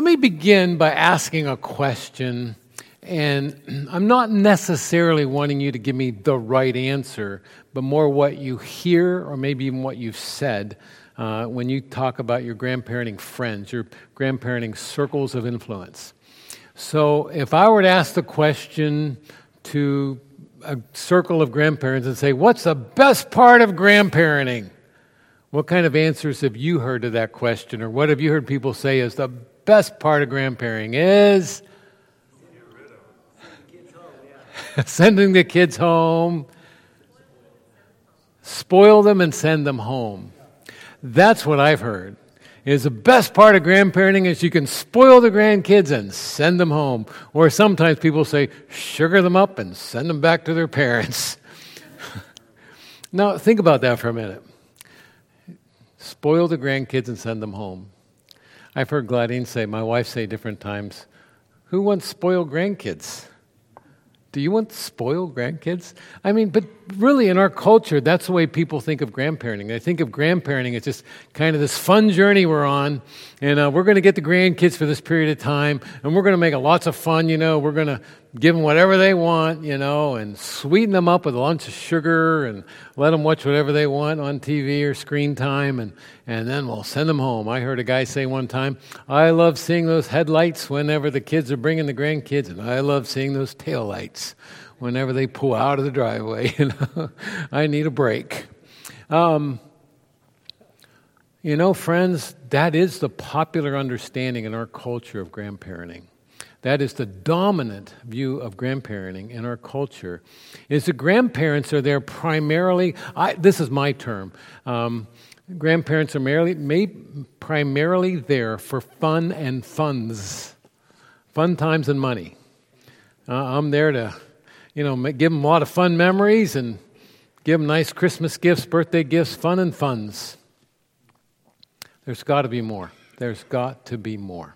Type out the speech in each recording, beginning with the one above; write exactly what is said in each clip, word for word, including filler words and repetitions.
Let me begin by asking a question, and I'm not necessarily wanting you to give me the right answer, but more what you hear or maybe even what you've said uh, when you talk about your grandparenting friends, your grandparenting circles of influence. So if I were to ask the question to a circle of grandparents and say, what's the best part of grandparenting? What kind of answers have you heard to that question? Or what have you heard people say is the best part of grandparenting is sending the kids home, spoil them and send them home. That's what I've heard. Is the best part of grandparenting is you can spoil the grandkids and send them home. Or sometimes people say, sugar them up and send them back to their parents. Now, think about that for a minute. Spoil the grandkids and send them home. I've heard Gladine say, my wife say different times, who wants spoiled grandkids? Do you want spoiled grandkids? I mean, but really in our culture, that's the way people think of grandparenting. They think of grandparenting as just kind of this fun journey we're on, and uh, we're going to get the grandkids for this period of time, and we're going to make it lots of fun, you know. We're going to give them whatever they want, you know, and sweeten them up with a lunch of sugar and let them watch whatever they want on T V or screen time, and, and then we'll send them home. I heard a guy say one time, I love seeing those headlights whenever the kids are bringing the grandkids, and I love seeing those taillights whenever they pull out of the driveway. You know, I need a break. Um, you know, friends, that is the popular understanding in our culture of grandparenting. That is the dominant view of grandparenting in our culture, is the grandparents are there primarily, I, this is my term, um, grandparents are merely, may, primarily there for fun and funds, fun times and money. Uh, I'm there to, you know, give them a lot of fun memories and give them nice Christmas gifts, birthday gifts, fun and funds. There's got to be more. There's got to be more.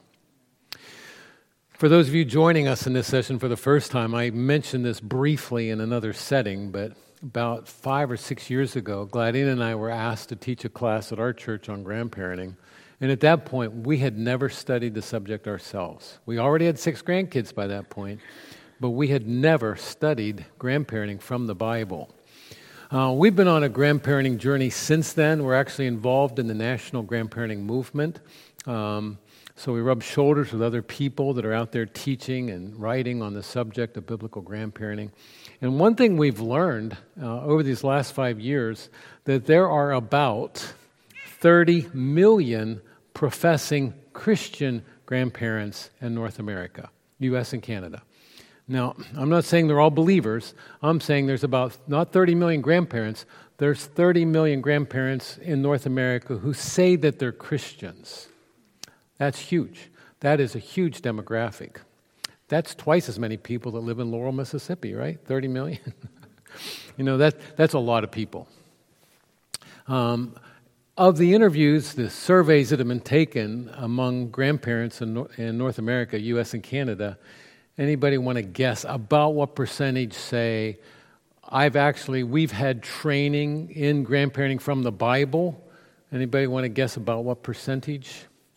For those of you joining us in this session for the first time, I mentioned this briefly in another setting, but about five or six years ago, Gladine and I were asked to teach a class at our church on grandparenting. And at that point, we had never studied the subject ourselves. We already had six grandkids by that point, but we had never studied grandparenting from the Bible. Uh, we've been on a grandparenting journey since then. We're actually involved in the national grandparenting movement. Um, So we rub shoulders with other people that are out there teaching and writing on the subject of biblical grandparenting. And one thing we've learned uh, over these last five years, that there are about thirty million professing Christian grandparents in North America, U S and Canada. Now, I'm not saying they're all believers. I'm saying there's about, not thirty million grandparents, there's thirty million grandparents in North America who say that they're Christians. That's huge. That is a huge demographic. That's twice as many people that live in Laurel, Mississippi, right? thirty million. You know, that that's a lot of people. Um, of the interviews, the surveys that have been taken among grandparents in, in North America, U S and Canada, anybody want to guess about what percentage say, I've actually, we've had training in grandparenting from the Bible? Anybody want to guess about what percentage?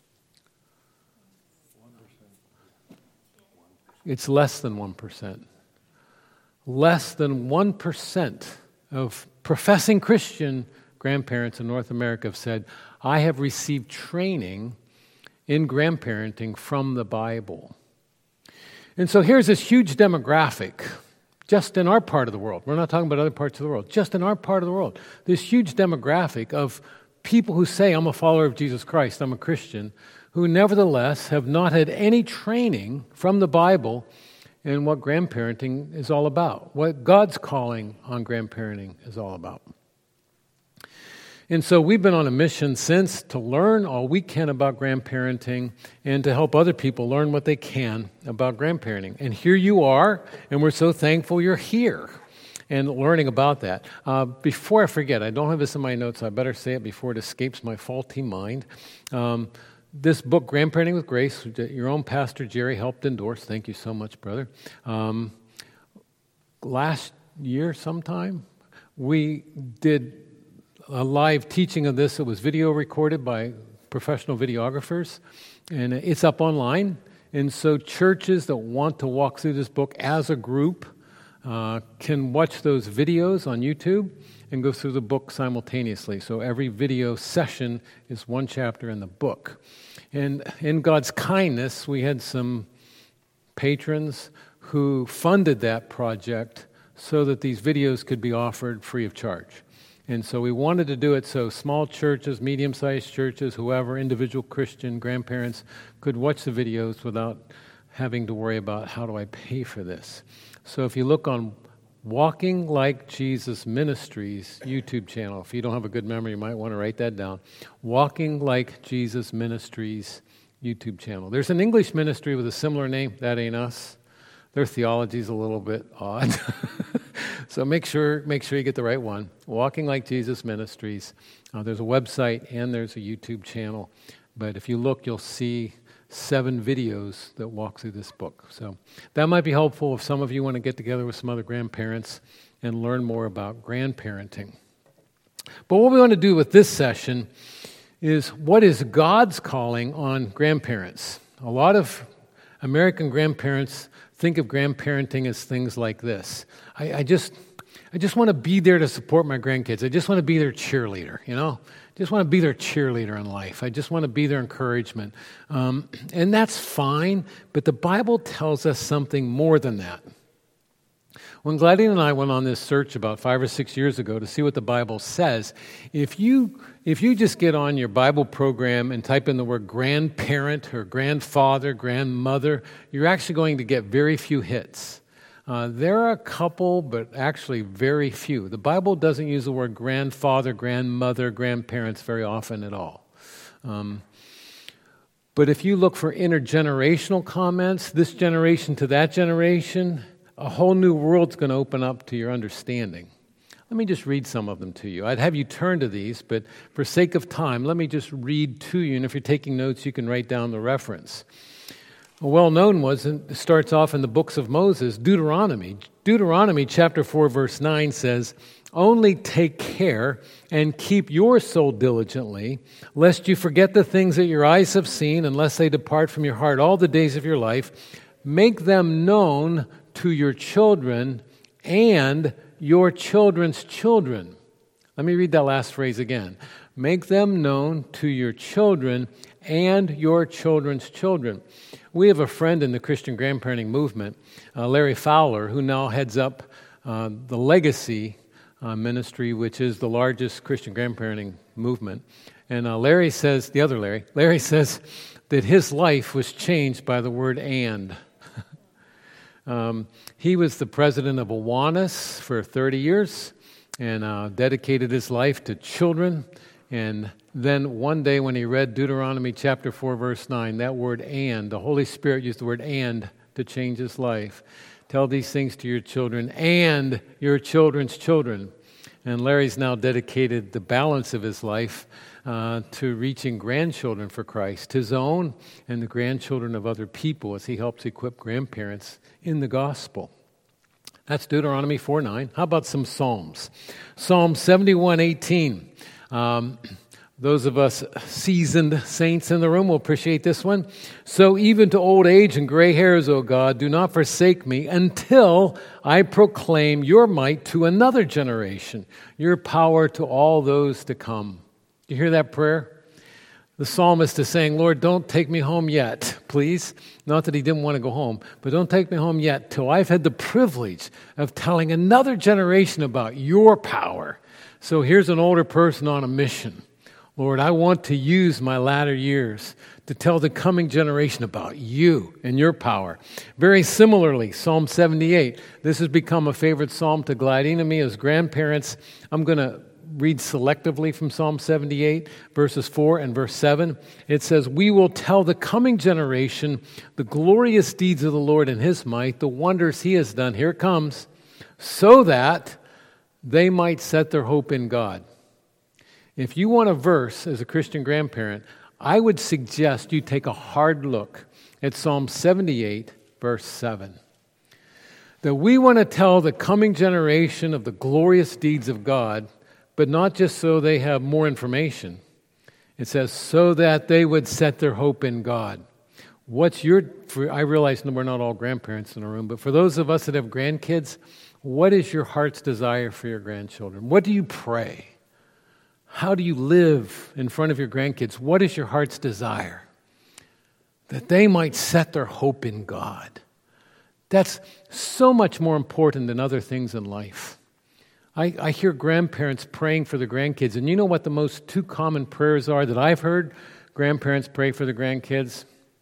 It's less than one percent. Less than one percent of professing Christian grandparents in North America have said, I have received training in grandparenting from the Bible. And so here's this huge demographic, just in our part of the world. We're not talking about other parts of the world. Just in our part of the world. This huge demographic of people who say, I'm a follower of Jesus Christ, I'm a Christian, who nevertheless have not had any training from the Bible in what grandparenting is all about, what God's calling on grandparenting is all about. And so we've been on a mission since to learn all we can about grandparenting and to help other people learn what they can about grandparenting. And here you are, and we're so thankful you're here and learning about that. Uh, before I forget, I don't have this in my notes, so I better say it before it escapes my faulty mind. Um, This book, Grandparenting with Grace, your own pastor, Jerry, helped endorse. Thank you so much, brother. Um, last year sometime, we did a live teaching of this. It was video recorded by professional videographers. And it's up online. And so churches that want to walk through this book as a group uh, can watch those videos on YouTube and go through the book simultaneously. So every video session is one chapter in the book. And in God's kindness, we had some patrons who funded that project so that these videos could be offered free of charge. And so we wanted to do it so small churches, medium-sized churches, whoever, individual Christian grandparents could watch the videos without having to worry about how do I pay for this. So if you look on Walking Like Jesus Ministries YouTube channel, if you don't have a good memory, you might want to write that down. Walking Like Jesus Ministries YouTube channel. There's an English ministry with a similar name. That ain't us. Their theology is a little bit odd. So make sure make sure you get the right one. Walking Like Jesus Ministries. Uh, there's a website and there's a YouTube channel. But if you look, you'll see seven videos that walk through this book. So that might be helpful if some of you want to get together with some other grandparents and learn more about grandparenting. But what we want to do with this session is, what is God's calling on grandparents? A lot of American grandparents think of grandparenting as things like this. I, I just I just want to be there to support my grandkids. I just want to be their cheerleader, you know? Just want to be their cheerleader in life. I just want to be their encouragement. Um, and that's fine, but the Bible tells us something more than that. When Gladys and I went on this search about five or six years ago to see what the Bible says, if you if you just get on your Bible program and type in the word grandparent or grandfather, grandmother, you're actually going to get very few hits. Uh, there are a couple, but actually very few. The Bible doesn't use the word grandfather, grandmother, grandparents very often at all. Um, but if you look for intergenerational comments, this generation to that generation, a whole new world's going to open up to your understanding. Let me just read some of them to you. I'd have you turn to these, but for sake of time, let me just read to you. And if you're taking notes, you can write down the reference. A well-known one it starts off in the books of Moses, Deuteronomy. Deuteronomy chapter four, verse nine says, "Only take care and keep your soul diligently, lest you forget the things that your eyes have seen, unless they depart from your heart all the days of your life. Make them known to your children and your children's children." Let me read that last phrase again. Make them known to your children and your children's children. We have a friend in the Christian grandparenting movement, uh, Larry Fowler, who now heads up uh, the Legacy uh, Ministry, which is the largest Christian grandparenting movement. And uh, Larry says, the other Larry, Larry says that his life was changed by the word "and." Um, he was the president of Awanas for thirty years and uh, dedicated his life to children. And then one day when he read Deuteronomy chapter four, verse nine, that word "and," the Holy Spirit used the word "and" to change his life. Tell these things to your children and your children's children. And Larry's now dedicated the balance of his life uh, to reaching grandchildren for Christ, his own and the grandchildren of other people, as he helps equip grandparents in the gospel. That's Deuteronomy four nine. How about some Psalms? Psalm seventy-one eighteen. Um, those of us seasoned saints in the room will appreciate this one. "So even to old age and gray hairs, O God, do not forsake me until I proclaim your might to another generation, your power to all those to come." You hear that prayer? The psalmist is saying, "Lord, don't take me home yet, please." Not that he didn't want to go home, but don't take me home yet till I've had the privilege of telling another generation about your power. So here's an older person on a mission. Lord, I want to use my latter years to tell the coming generation about you and your power. Very similarly, Psalm seventy-eight. This has become a favorite psalm to Gladine and me as grandparents. I'm going to read selectively from Psalm seventy-eight, verses four and verse seven. It says, "We will tell the coming generation the glorious deeds of the Lord and his might, the wonders he has done." Here it comes. "So that they might set their hope in God." If you want a verse as a Christian grandparent, I would suggest you take a hard look at Psalm seventy-eight, verse seven. That we want to tell the coming generation of the glorious deeds of God, but not just so they have more information. It says, so that they would set their hope in God. What's your, for, I realize we're not all grandparents in the room, but for those of us that have grandkids, what is your heart's desire for your grandchildren? What do you pray? How do you live in front of your grandkids? What is your heart's desire? That they might set their hope in God. That's so much more important than other things in life. I, I hear grandparents praying for the grandkids, and you know what the most two common prayers are that I've heard grandparents pray for the grandkids?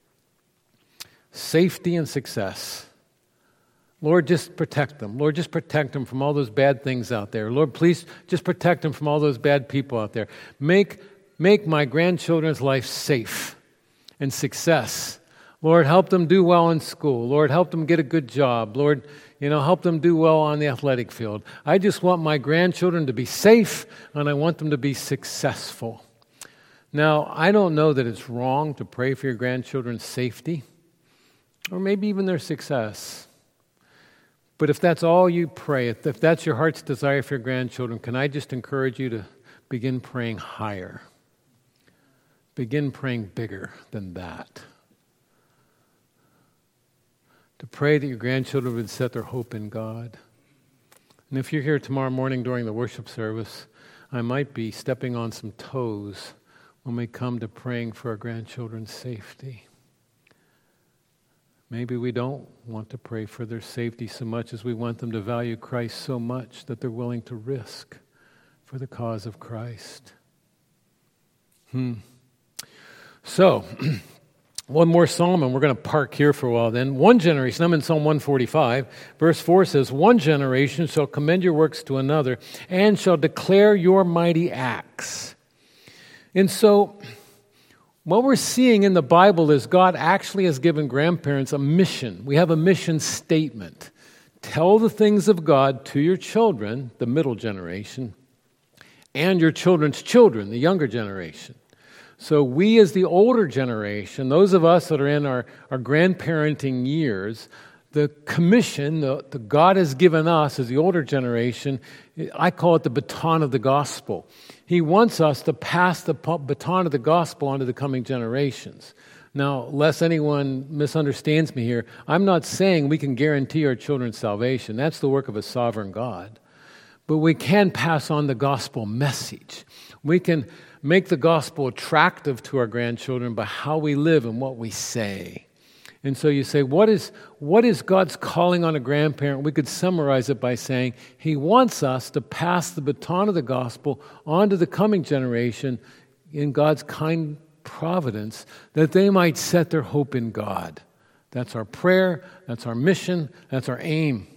Safety and success. Lord, just protect them. Lord, just protect them from all those bad things out there. Lord, please just protect them from all those bad people out there. Make, make my grandchildren's life safe and success. Lord, help them do well in school. Lord, help them get a good job. Lord, you know, help them do well on the athletic field. I just want my grandchildren to be safe, and I want them to be successful. Now, I don't know that it's wrong to pray for your grandchildren's safety, or maybe even their success. But if that's all you pray, if that's your heart's desire for your grandchildren, can I just encourage you to begin praying higher? Begin praying bigger than that. To pray that your grandchildren would set their hope in God. And if you're here tomorrow morning during the worship service, I might be stepping on some toes when we come to praying for our grandchildren's safety. Maybe we don't want to pray for their safety so much as we want them to value Christ so much that they're willing to risk for the cause of Christ. Hmm. So, one more psalm, and we're going to park here for a while then. One generation, I'm in Psalm one forty-five, verse four says, one generation shall commend your works to another and shall declare your mighty acts. And so, what we're seeing in the Bible is God actually has given grandparents a mission. We have a mission statement. Tell the things of God to your children, the middle generation, and your children's children, the younger generation. So we as the older generation, those of us that are in our, our grandparenting years, the commission that the God has given us as the older generation, I call it the baton of the gospel. He wants us to pass the baton of the gospel on to the coming generations. Now, lest anyone misunderstands me here, I'm not saying we can guarantee our children's salvation. That's the work of a sovereign God. But we can pass on the gospel message. We can make the gospel attractive to our grandchildren by how we live and what we say. And so you say, what is, what is God's calling on a grandparent? We could summarize it by saying, He wants us to pass the baton of the gospel on to the coming generation in God's kind providence, that they might set their hope in God. That's our prayer, that's our mission, that's our aim.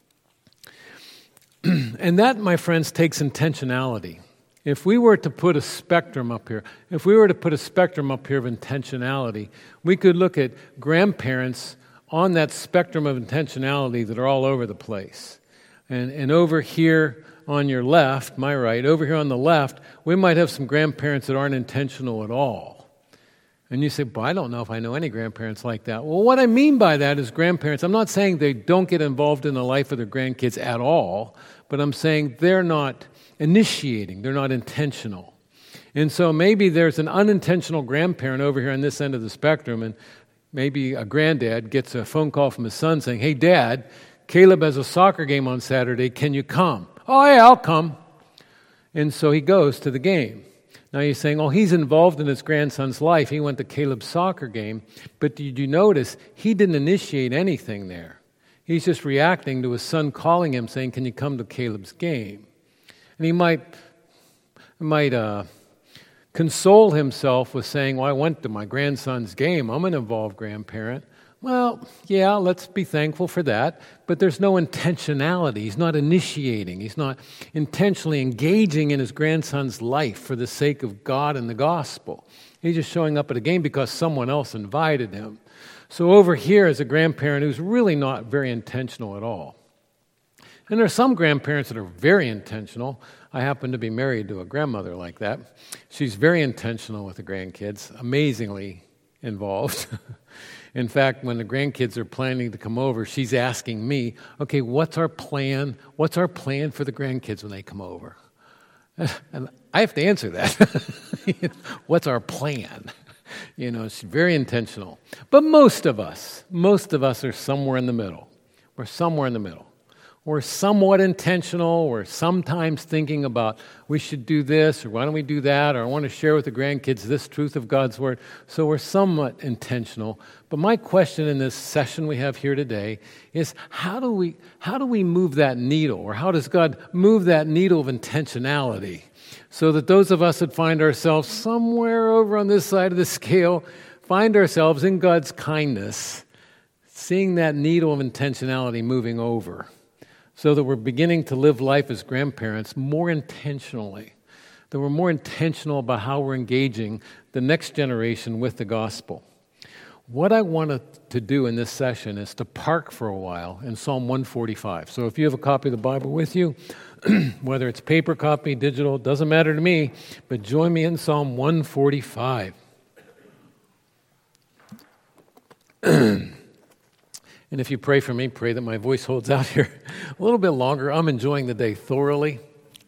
And that, my friends, takes intentionality. If we were to put a spectrum up here, if we were to put a spectrum up here of intentionality, we could look at grandparents on that spectrum of intentionality that are all over the place. And, and over here on your left, my right, over here on the left, we might have some grandparents that aren't intentional at all. And you say, but I don't know if I know any grandparents like that. Well, what I mean by that is grandparents, I'm not saying they don't get involved in the life of their grandkids at all, but I'm saying they're not initiating, they're not intentional. And so maybe there's an unintentional grandparent over here on this end of the spectrum, and maybe a granddad gets a phone call from his son saying, hey, Dad, Caleb has a soccer game on Saturday, can you come? Oh, yeah, I'll come. And so he goes to the game. Now you're saying, oh, he's involved in his grandson's life. He went to Caleb's soccer game, but did you notice he didn't initiate anything there? He's just reacting to his son calling him saying, can you come to Caleb's game? And he might, might uh, console himself with saying, well, I went to my grandson's game. I'm an involved grandparent. Well, yeah, let's be thankful for that. But there's no intentionality. He's not initiating. He's not intentionally engaging in his grandson's life for the sake of God and the gospel. He's just showing up at a game because someone else invited him. So over here is a grandparent who's really not very intentional at all. And there are some grandparents that are very intentional. I happen to be married to a grandmother like that. She's very intentional with the grandkids, amazingly involved. In fact, when the grandkids are planning to come over, she's asking me, okay, what's our plan? What's our plan for the grandkids when they come over? And I have to answer that. What's our plan? You know, it's very intentional. But most of us, most of us are somewhere in the middle. We're somewhere in the middle. We're somewhat intentional. We're sometimes thinking about, we should do this, or why don't we do that, or I want to share with the grandkids this truth of God's Word. So we're somewhat intentional. But my question in this session we have here today is, how do we, how do we move that needle, or how does God move that needle of intentionality, so that those of us that find ourselves somewhere over on this side of the scale find ourselves in God's kindness, seeing that needle of intentionality moving over, so that we're beginning to live life as grandparents more intentionally, that we're more intentional about how we're engaging the next generation with the gospel. What I wanted to do in this session is to park for a while in Psalm one forty-five. So if you have a copy of the Bible with you, whether it's paper copy, digital, doesn't matter to me, but join me in Psalm one forty-five. And if you pray for me, pray that my voice holds out here a little bit longer. I'm enjoying the day thoroughly.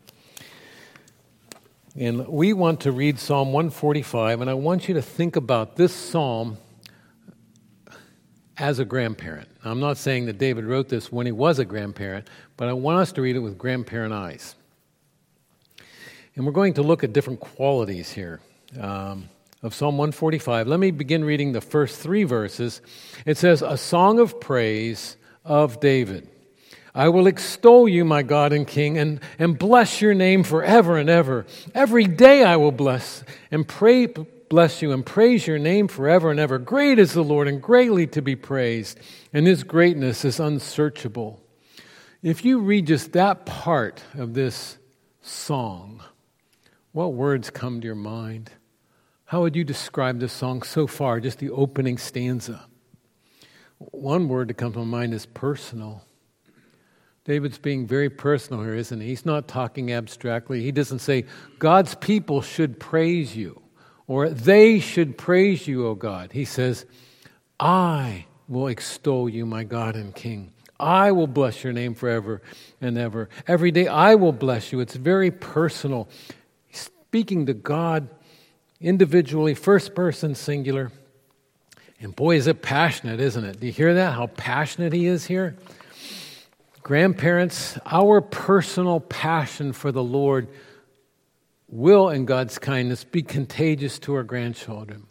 And we want to read Psalm one forty-five, and I want you to think about this psalm as a grandparent. I'm not saying that David wrote this when he was a grandparent, but I want us to read it with grandparent eyes. And we're going to look at different qualities here um, of Psalm one forty-five. Let me begin reading the first three verses. It says, "A song of praise of David. I will extol you, my God and King, and, and bless your name forever and ever. Every day I will bless and pray, bless you and praise your name forever and ever. Great is the Lord and greatly to be praised, and his greatness is unsearchable." If you read just that part of this song, what words come to your mind? How would you describe this song so far, just the opening stanza? One word that comes to my mind is personal. David's being very personal here, isn't he? He's not talking abstractly. He doesn't say, God's people should praise you, or they should praise you, O God. He says, I will extol you, my God and King. I will bless your name forever and ever. Every day I will bless you. It's very personal. He's speaking to God individually, first person singular. And boy, is it passionate, isn't it? Do you hear that? How passionate he is here? Grandparents, our personal passion for the Lord will, in God's kindness, be contagious to our grandchildren.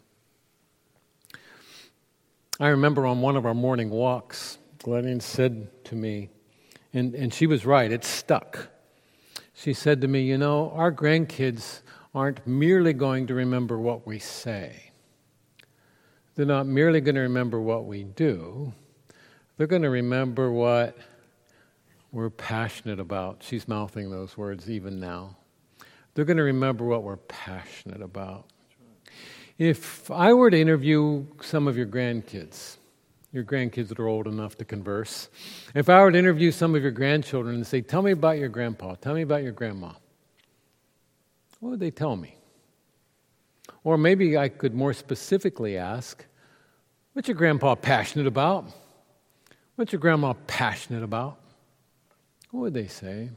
I remember on one of our morning walks, Glennon said to me, and, and she was right, it stuck. She said to me, you know, our grandkids aren't merely going to remember what we say. They're not merely going to remember what we do. They're going to remember what we're passionate about. She's mouthing those words even now. They're going to remember what we're passionate about. If I were to interview some of your grandkids, your grandkids that are old enough to converse, if I were to interview some of your grandchildren and say, tell me about your grandpa, tell me about your grandma, what would they tell me? Or maybe I could more specifically ask, what's your grandpa passionate about? What's your grandma passionate about? What would they say?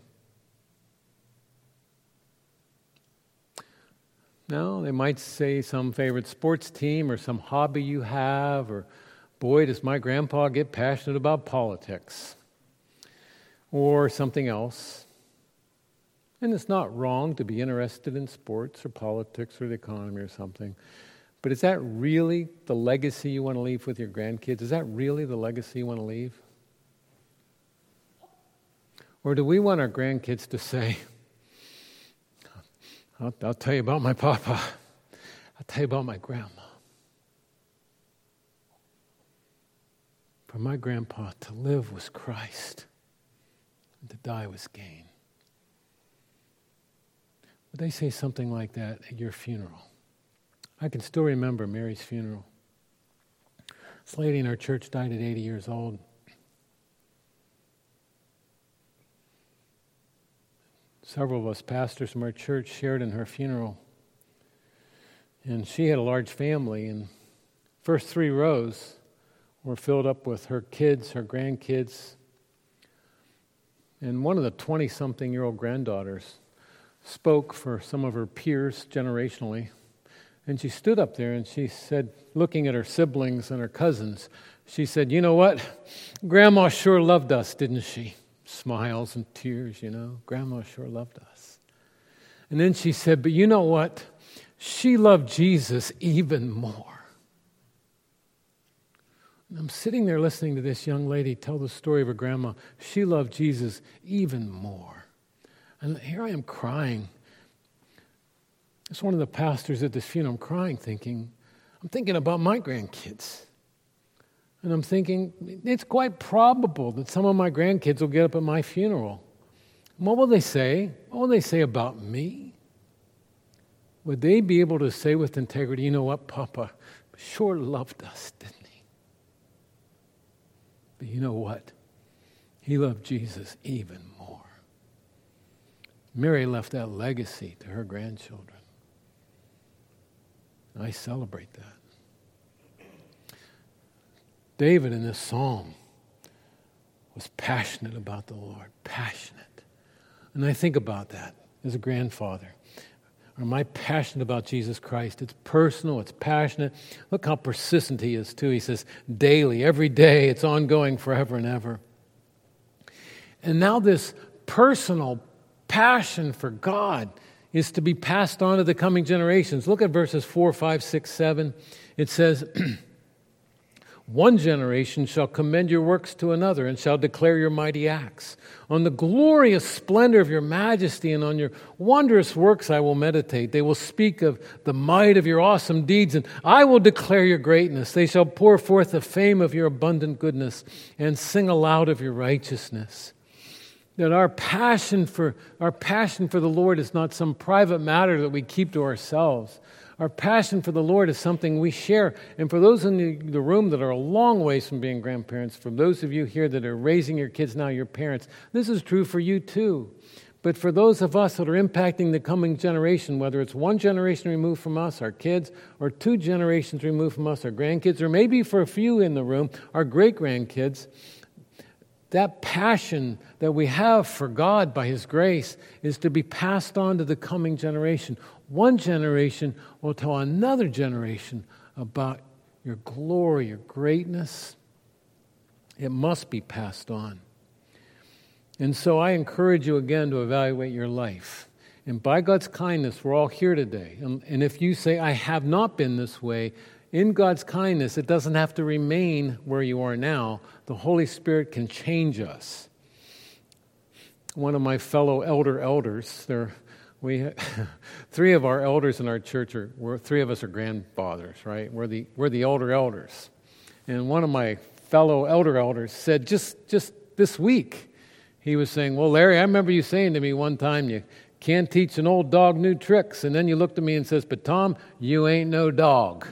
No, they might say some favorite sports team or some hobby you have, or boy, does my grandpa get passionate about politics, or something else. And it's not wrong to be interested in sports or politics or the economy or something, but is that really the legacy you want to leave with your grandkids? Is that really the legacy you want to leave? Or do we want our grandkids to say, I'll, I'll tell you about my papa, I'll tell you about my grandma. For my grandpa, to live was Christ, and to die was gain. Would they say something like that at your funeral? I can still remember Mary's funeral. This lady in our church died at eighty years old. Several of us pastors from our church shared in her funeral. And she had a large family, and first three rows were filled up with her kids, her grandkids, and one of the twenty-something-year-old granddaughters spoke for some of her peers generationally. And she stood up there and she said, looking at her siblings and her cousins, she said, you know what? Grandma sure loved us, didn't she? Smiles and tears, you know. Grandma sure loved us. And then she said, but you know what? She loved Jesus even more. And I'm sitting there listening to this young lady tell the story of her grandma. She loved Jesus even more. And here I am crying. As one of the pastors at this funeral, I'm crying thinking, I'm thinking about my grandkids. And I'm thinking, it's quite probable that some of my grandkids will get up at my funeral. What will they say? What will they say about me? Would they be able to say with integrity, you know what, Papa sure loved us, didn't he? But you know what? He loved Jesus even more. Mary left that legacy to her grandchildren. I celebrate that. David in this psalm was passionate about the Lord, passionate. And I think about that as a grandfather. Am I passionate about Jesus Christ? It's personal, it's passionate. Look how persistent he is too. He says daily, every day, it's ongoing forever and ever. And now this personal passion for God is to be passed on to the coming generations. Look at verses four, five, six, seven. It says, one generation shall commend your works to another and shall declare your mighty acts. On the glorious splendor of your majesty and on your wondrous works I will meditate. They will speak of the might of your awesome deeds, and I will declare your greatness. They shall pour forth the fame of your abundant goodness and sing aloud of your righteousness. That our passion for our passion for the Lord is not some private matter that we keep to ourselves. Our passion for the Lord is something we share. And for those in the, the room that are a long ways from being grandparents, for those of you here that are raising your kids now, your parents, this is true for you too. But for those of us that are impacting the coming generation, whether it's one generation removed from us, our kids, or two generations removed from us, our grandkids, or maybe for a few in the room, our great-grandkids, that passion that we have for God by His grace is to be passed on to the coming generation. One generation will tell another generation about your glory, your greatness. It must be passed on. And so I encourage you again to evaluate your life. And by God's kindness, we're all here today. And, and if you say, I have not been this way, in God's kindness, it doesn't have to remain where you are now. The Holy Spirit can change us. One of my fellow elder elders, there, we three of our elders in our church are, we're, three of us are grandfathers, right? We're the we're the elder elders, and one of my fellow elder elders said just just this week, he was saying, "Well, Larry, I remember you saying to me one time you can't teach an old dog new tricks," and then you looked at me and says, "But Tom, you ain't no dog."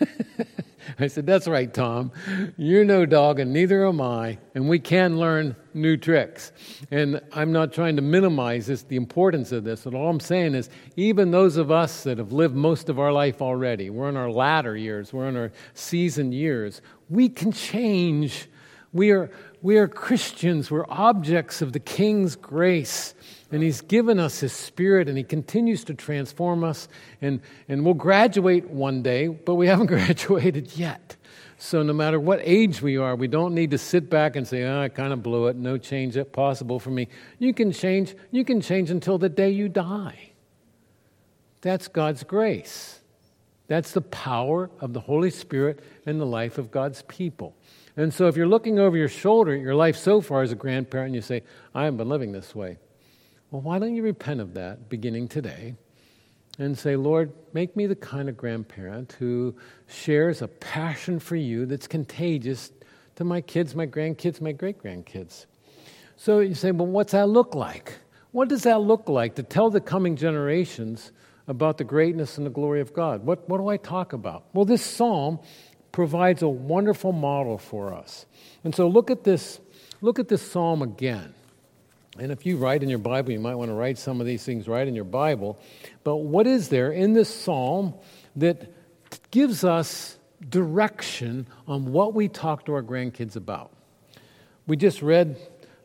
I said, that's right, Tom. You're no dog, and neither am I, and we can learn new tricks. And I'm not trying to minimize this, the importance of this, but all I'm saying is even those of us that have lived most of our life already, we're in our latter years, we're in our seasoned years, we can change. We are, we are Christians. We're objects of the King's grace. And He's given us His Spirit, and He continues to transform us. And, and we'll graduate one day, but we haven't graduated yet. So no matter what age we are, we don't need to sit back and say, oh, I kind of blew it, no change possible for me. You can change, you can change until the day you die. That's God's grace. That's the power of the Holy Spirit in the life of God's people. And so if you're looking over your shoulder at your life so far as a grandparent, and you say, I haven't been living this way. Well, why don't you repent of that beginning today and say, Lord, make me the kind of grandparent who shares a passion for you that's contagious to my kids, my grandkids, my great-grandkids. So you say, well, what's that look like? What does that look like to tell the coming generations about the greatness and the glory of God? What, what do I talk about? Well, this psalm provides a wonderful model for us. And so look at this, look at this psalm again. And if you write in your Bible, you might want to write some of these things right in your Bible. But what is there in this psalm that gives us direction on what we talk to our grandkids about? We just read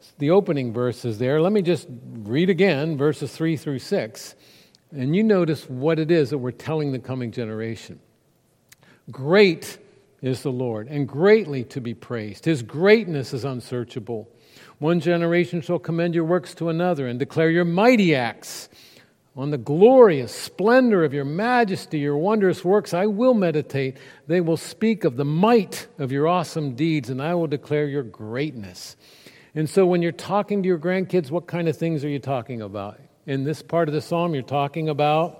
the opening verses there. Let me just read again, verses three through six. And you notice what it is that we're telling the coming generation. Great is the Lord, and greatly to be praised. His greatness is unsearchable. One generation shall commend your works to another and declare your mighty acts. On the glorious splendor of your majesty, your wondrous works, I will meditate. They will speak of the might of your awesome deeds, and I will declare your greatness. And so when you're talking to your grandkids, what kind of things are you talking about? In this part of the psalm, you're talking about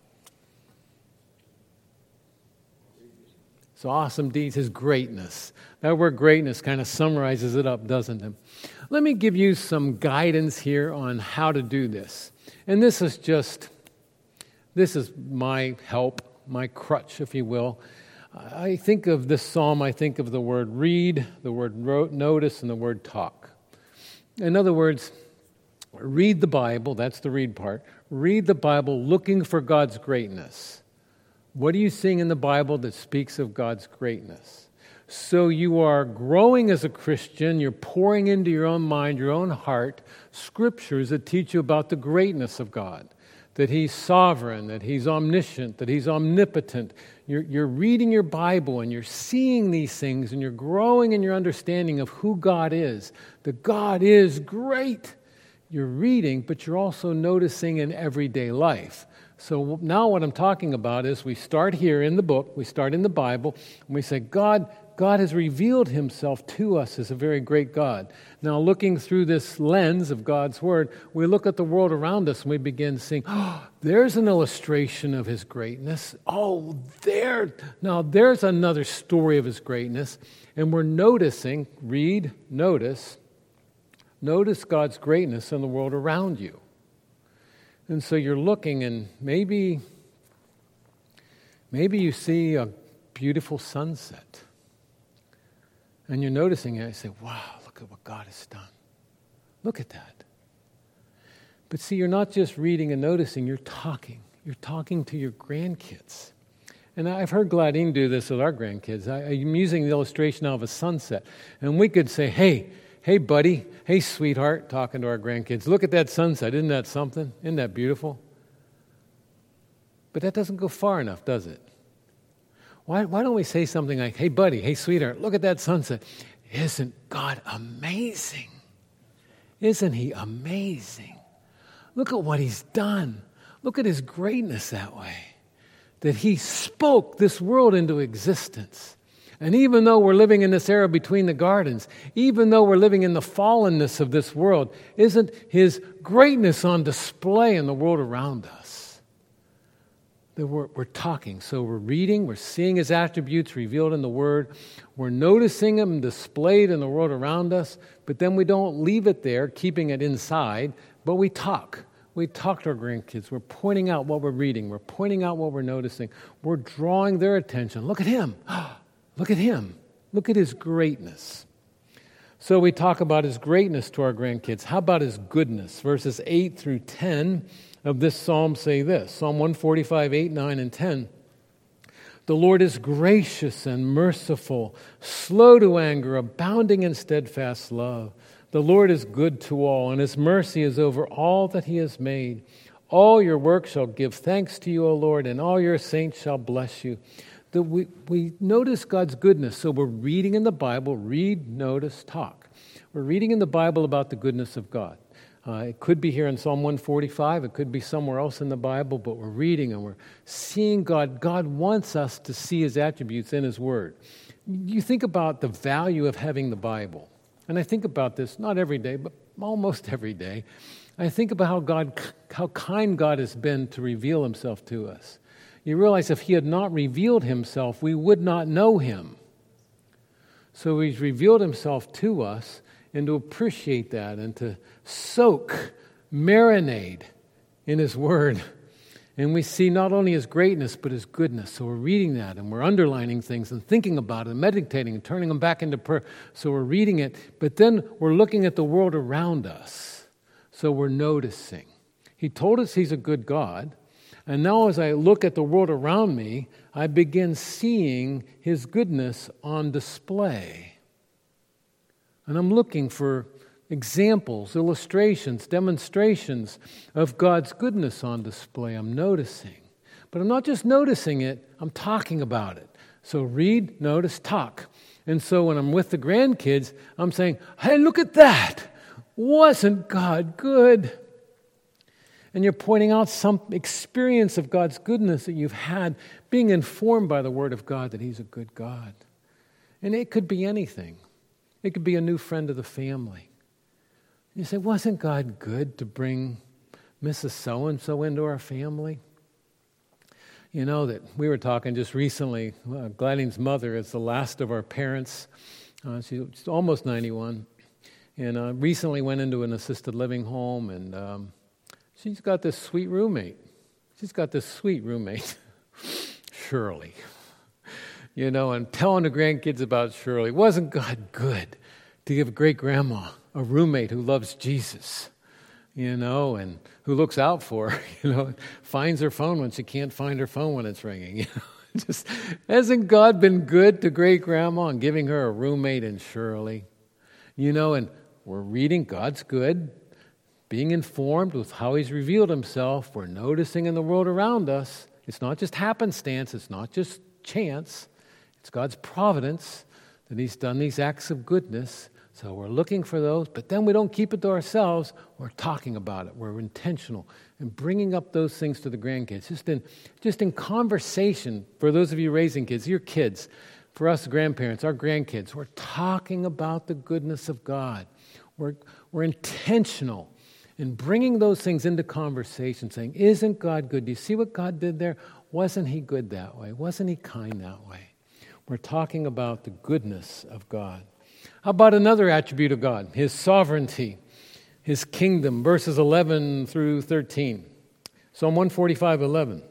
His awesome deeds, His greatness. That word greatness kind of summarizes it up, doesn't it? Let me give you some guidance here on how to do this. And this is just, this is my help, my crutch, if you will. I think of this psalm, I think of the word read, the word notice, and the word talk. In other words, read the Bible, that's the read part. Read the Bible looking for God's greatness. What are you seeing in the Bible that speaks of God's greatness? So you are growing as a Christian, you're pouring into your own mind, your own heart, scriptures that teach you about the greatness of God, that He's sovereign, that He's omniscient, that He's omnipotent. You're, you're reading your Bible and you're seeing these things and you're growing in your understanding of who God is, that God is great. You're reading, but you're also noticing in everyday life. So now what I'm talking about is we start here in the book, we start in the Bible, and we say, God, God has revealed Himself to us as a very great God. Now looking through this lens of God's Word, we look at the world around us and we begin seeing, oh, there's an illustration of His greatness. Oh, there, now there's another story of His greatness. And we're noticing, read, notice, notice God's greatness in the world around you. And so you're looking and maybe, maybe you see a beautiful sunset. And you're noticing it, and you say, wow, look at what God has done. Look at that. But see, you're not just reading and noticing, you're talking. You're talking to your grandkids. And I've heard Gladine do this with our grandkids. I, I'm using the illustration now of a sunset. And we could say, hey, hey, buddy, hey, sweetheart, talking to our grandkids, look at that sunset. Isn't that something? Isn't that beautiful? But that doesn't go far enough, does it? Why, why don't we say something like, hey, buddy, hey, sweetheart, look at that sunset. Isn't God amazing? Isn't He amazing? Look at what He's done. Look at His greatness that way. That He spoke this world into existence. And even though we're living in this era between the gardens, even though we're living in the fallenness of this world, isn't His greatness on display in the world around us? That we're, we're talking. So we're reading, we're seeing His attributes revealed in the Word, we're noticing Him displayed in the world around us, but then we don't leave it there, keeping it inside, but we talk. We talk to our grandkids. We're pointing out what we're reading. We're pointing out what we're noticing. We're drawing their attention. Look at Him. Look at Him. Look at His greatness. So we talk about His greatness to our grandkids. How about His goodness? Verses eight through ten of this psalm say this. Psalm one forty-five, eight, nine, and ten. The Lord is gracious and merciful, slow to anger, abounding in steadfast love. The Lord is good to all, and His mercy is over all that He has made. All your works shall give thanks to you, O Lord, and all your saints shall bless you. That we, we notice God's goodness. So we're reading in the Bible, read, notice, talk. We're reading in the Bible about the goodness of God. Uh, it could be here in Psalm one forty-five. It could be somewhere else in the Bible, but we're reading and we're seeing God. God wants us to see His attributes in His Word. You think about the value of having the Bible. And I think about this, not every day, but almost every day. I think about how God, how kind God has been to reveal Himself to us. You realize if He had not revealed Himself, we would not know Him. So He's revealed Himself to us, and to appreciate that and to soak, marinate in His Word. And we see not only His greatness, but His goodness. So we're reading that, and we're underlining things and thinking about it, and meditating and turning them back into prayer. So we're reading it, but then we're looking at the world around us. So we're noticing. He told us He's a good God. And now as I look at the world around me, I begin seeing His goodness on display. And I'm looking for examples, illustrations, demonstrations of God's goodness on display. I'm noticing. But I'm not just noticing it, I'm talking about it. So read, notice, talk. And so when I'm with the grandkids, I'm saying, hey, look at that. Wasn't God good? And you're pointing out some experience of God's goodness that you've had, being informed by the Word of God that He's a good God. And it could be anything. It could be a new friend of the family. You say, wasn't God good to bring Missus So-and-so into our family? You know that we were talking just recently, uh, Gladys' mother is the last of our parents. Uh, she, she's almost ninety-one. And uh, recently went into an assisted living home, and um, she's got this sweet roommate. She's got this sweet roommate, Shirley. You know, and telling the grandkids about Shirley. Wasn't God good to give great-grandma a roommate who loves Jesus, you know, and who looks out for her, you know, finds her phone when she can't find her phone when it's ringing, you know. Just, hasn't God been good to great-grandma and giving her a roommate in Shirley? You know, and we're reading God's good, being informed with how He's revealed Himself. We're noticing in the world around us. It's not just happenstance. It's not just chance. It's God's providence that He's done these acts of goodness. So we're looking for those, but then we don't keep it to ourselves. We're talking about it. We're intentional in bringing up those things to the grandkids. Just in, just in conversation, for those of you raising kids, your kids, for us grandparents, our grandkids, we're talking about the goodness of God. We're, we're intentional in bringing those things into conversation, saying, isn't God good? Do you see what God did there? Wasn't He good that way? Wasn't He kind that way? We're talking about the goodness of God. How about another attribute of God? His sovereignty, His kingdom, verses eleven through thirteen. Psalm one forty-five, eleven.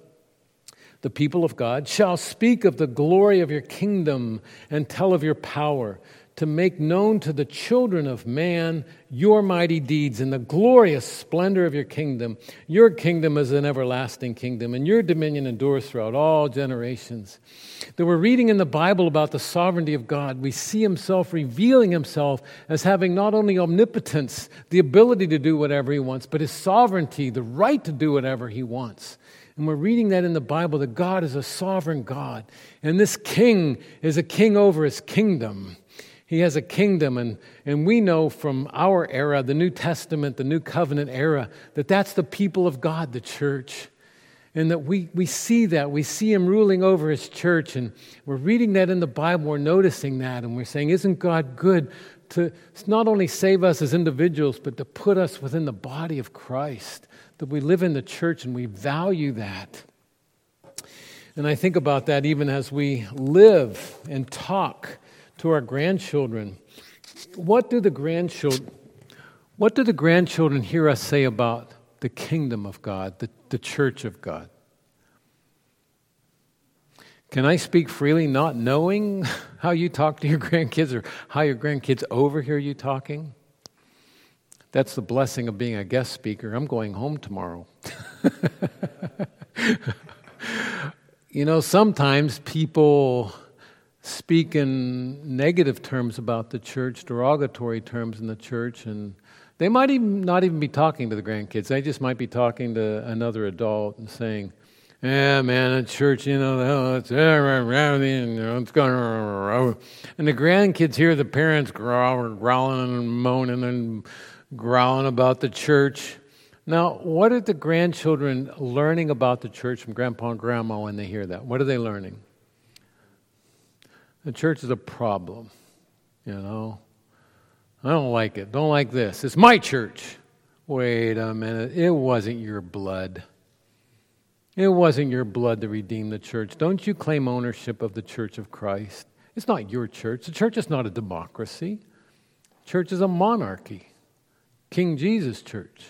The people of God shall speak of the glory of your kingdom and tell of your power, to make known to the children of man your mighty deeds and the glorious splendor of your kingdom. Your kingdom is an everlasting kingdom, and your dominion endures throughout all generations. That we're reading in the Bible about the sovereignty of God. We see Himself revealing Himself as having not only omnipotence, the ability to do whatever He wants, but His sovereignty, the right to do whatever He wants. And we're reading that in the Bible, that God is a sovereign God. And this king is a king over His kingdom. He has a kingdom, and, and we know from our era, the New Testament, the New Covenant era, that that's the people of God, the church. And that we, we see that. We see Him ruling over His church, and we're reading that in the Bible, we're noticing that, and we're saying, isn't God good to not only save us as individuals, but to put us within the body of Christ, that we live in the church and we value that. And I think about that even as we live and talk to our grandchildren. What do the grandchildren, what do the grandchildren hear us say about the kingdom of God, the, the church of God? Can I speak freely not knowing how you talk to your grandkids or how your grandkids overhear you talking? That's the blessing of being a guest speaker. I'm going home tomorrow. You know, sometimes people speak in negative terms about the church, derogatory terms in the church, and they might even not even be talking to the grandkids. They just might be talking to another adult and saying, yeah, man, at church, you know, it's, it's going, and the grandkids hear the parents growl, growling and moaning and growling about the church. Now, what are the grandchildren learning about the church from grandpa and grandma when they hear that? What are they learning? The church is a problem, you know. I don't like it. Don't like this. It's my church. Wait a minute. It wasn't your blood. It wasn't your blood to redeem the church. Don't you claim ownership of the church of Christ? It's not your church. The church is not a democracy. The church is a monarchy. King Jesus' church.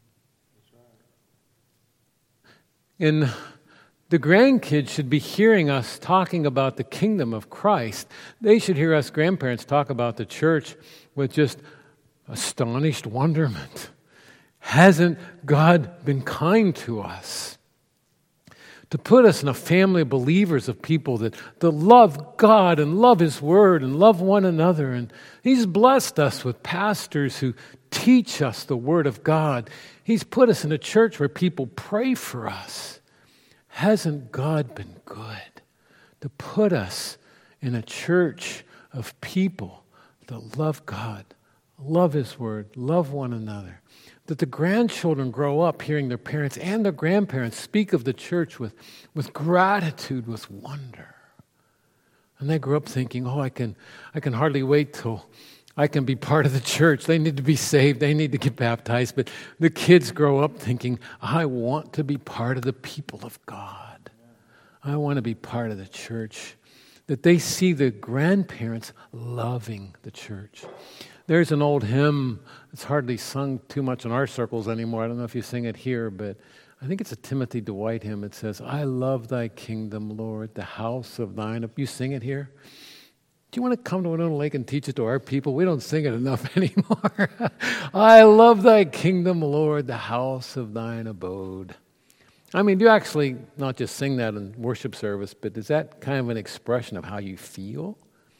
And the grandkids should be hearing us talking about the kingdom of Christ. They should hear us grandparents talk about the church with just astonished wonderment. Hasn't God been kind to us? to put us in a family of believers, of people that, that love God and love His Word and love one another. And He's blessed us with pastors who teach us the Word of God. He's put us in a church where people pray for us. Hasn't God been good to put us in a church of people that love God, love His Word, love one another? That the grandchildren grow up hearing their parents and their grandparents speak of the church with, with gratitude, with wonder. And they grow up thinking, oh, I can, I can hardly wait till I can be part of the church. They need to be saved. They need to get baptized. But the kids grow up thinking, I want to be part of the people of God. I want to be part of the church. That they see the grandparents loving the church. There's an old hymn that's hardly sung too much in our circles anymore. I don't know if you sing it here, but I think it's a Timothy Dwight hymn. It says, I love thy kingdom, Lord, the house of thine. You sing it here? Do you want to come to Winona Lake and teach it to our people? We don't sing it enough anymore. I love thy kingdom, Lord, the house of thine abode. I mean, do you actually not just sing that in worship service, but is that kind of an expression of how you feel?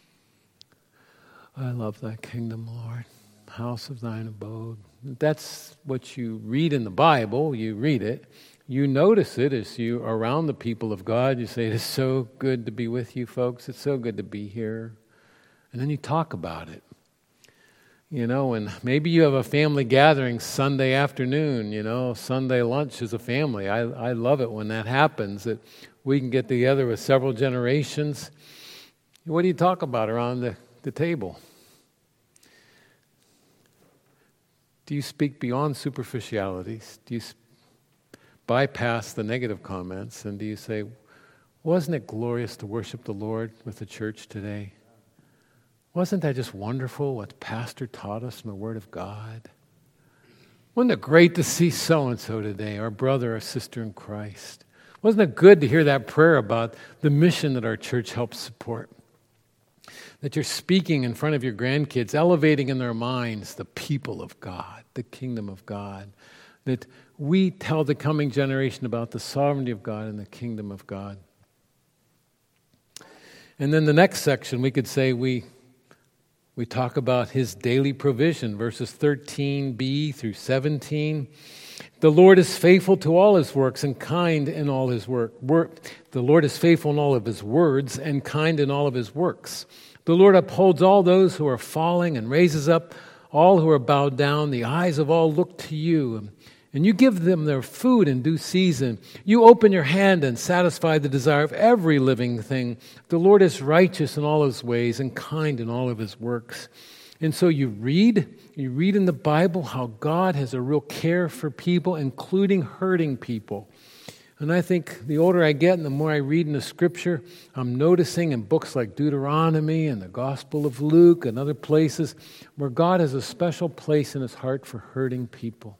I love thy kingdom, Lord, house of thine abode. That's what you read in the Bible. You read it. You notice it as you are around the people of God. You say, it is so good to be with you folks. It's so good to be here. And then you talk about it. You know, and maybe you have a family gathering Sunday afternoon, you know, Sunday lunch as a family. I, I love it when that happens, that we can get together with several generations. What do you talk about around the, the table? Do you speak beyond superficialities? Do you bypass the negative comments? And do you say, wasn't it glorious to worship the Lord with the church today? Wasn't that just wonderful what the pastor taught us from the Word of God? Wasn't it great to see so-and-so today, our brother or sister in Christ? Wasn't it good to hear that prayer about the mission that our church helps support? That you're speaking in front of your grandkids, elevating in their minds the people of God, the kingdom of God. That we tell the coming generation about the sovereignty of God and the kingdom of God. And then the next section, we could say we we talk about His daily provision, verses thirteen b through seventeen. The Lord is faithful to all His works and kind in all His work. work. The Lord is faithful in all of His words and kind in all of His works. The Lord upholds all those who are falling and raises up all who are bowed down. The eyes of all look to you, and you give them their food in due season. You open your hand and satisfy the desire of every living thing. The Lord is righteous in all His ways and kind in all of His works. And so you read, you read in the Bible how God has a real care for people, including hurting people. And I think the older I get and the more I read in the Scripture, I'm noticing in books like Deuteronomy and the Gospel of Luke and other places where God has a special place in His heart for hurting people.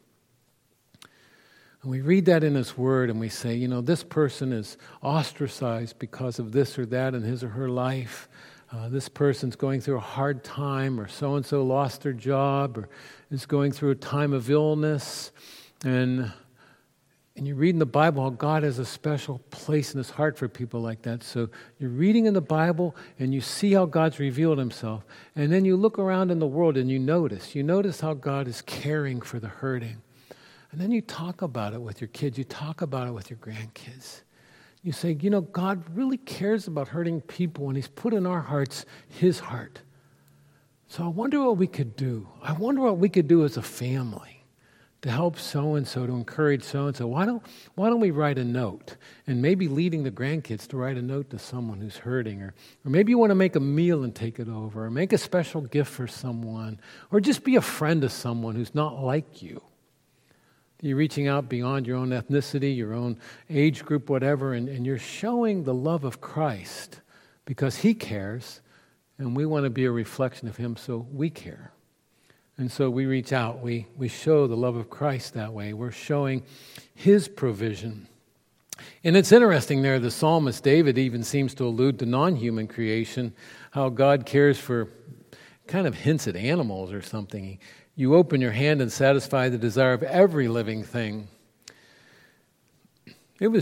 And we read that in His Word and we say, you know, this person is ostracized because of this or that in his or her life. Uh, this person's going through a hard time, or so-and-so lost their job, or is going through a time of illness. And And you read in the Bible how God has a special place in His heart for people like that. So you're reading in the Bible and you see how God's revealed Himself. And then you look around in the world and you notice. You notice how God is caring for the hurting. And then you talk about it with your kids. You talk about it with your grandkids. You say, you know, God really cares about hurting people and He's put in our hearts His heart. So I wonder what we could do. I wonder what we could do as a family to help so-and-so, to encourage so-and-so. Why don't, why don't we write a note? And maybe leading the grandkids to write a note to someone who's hurting. Or, or maybe you want to make a meal and take it over. Or make a special gift for someone. Or just be a friend to someone who's not like you. You're reaching out beyond your own ethnicity, your own age group, whatever, and, and you're showing the love of Christ because He cares, and we want to be a reflection of Him, so we care. And so we reach out. We, we show the love of Christ that way. We're showing His provision. And it's interesting there, the psalmist David even seems to allude to non-human creation, how God cares for, kind of hints at animals or something. You open your hand and satisfy the desire of every living thing. It was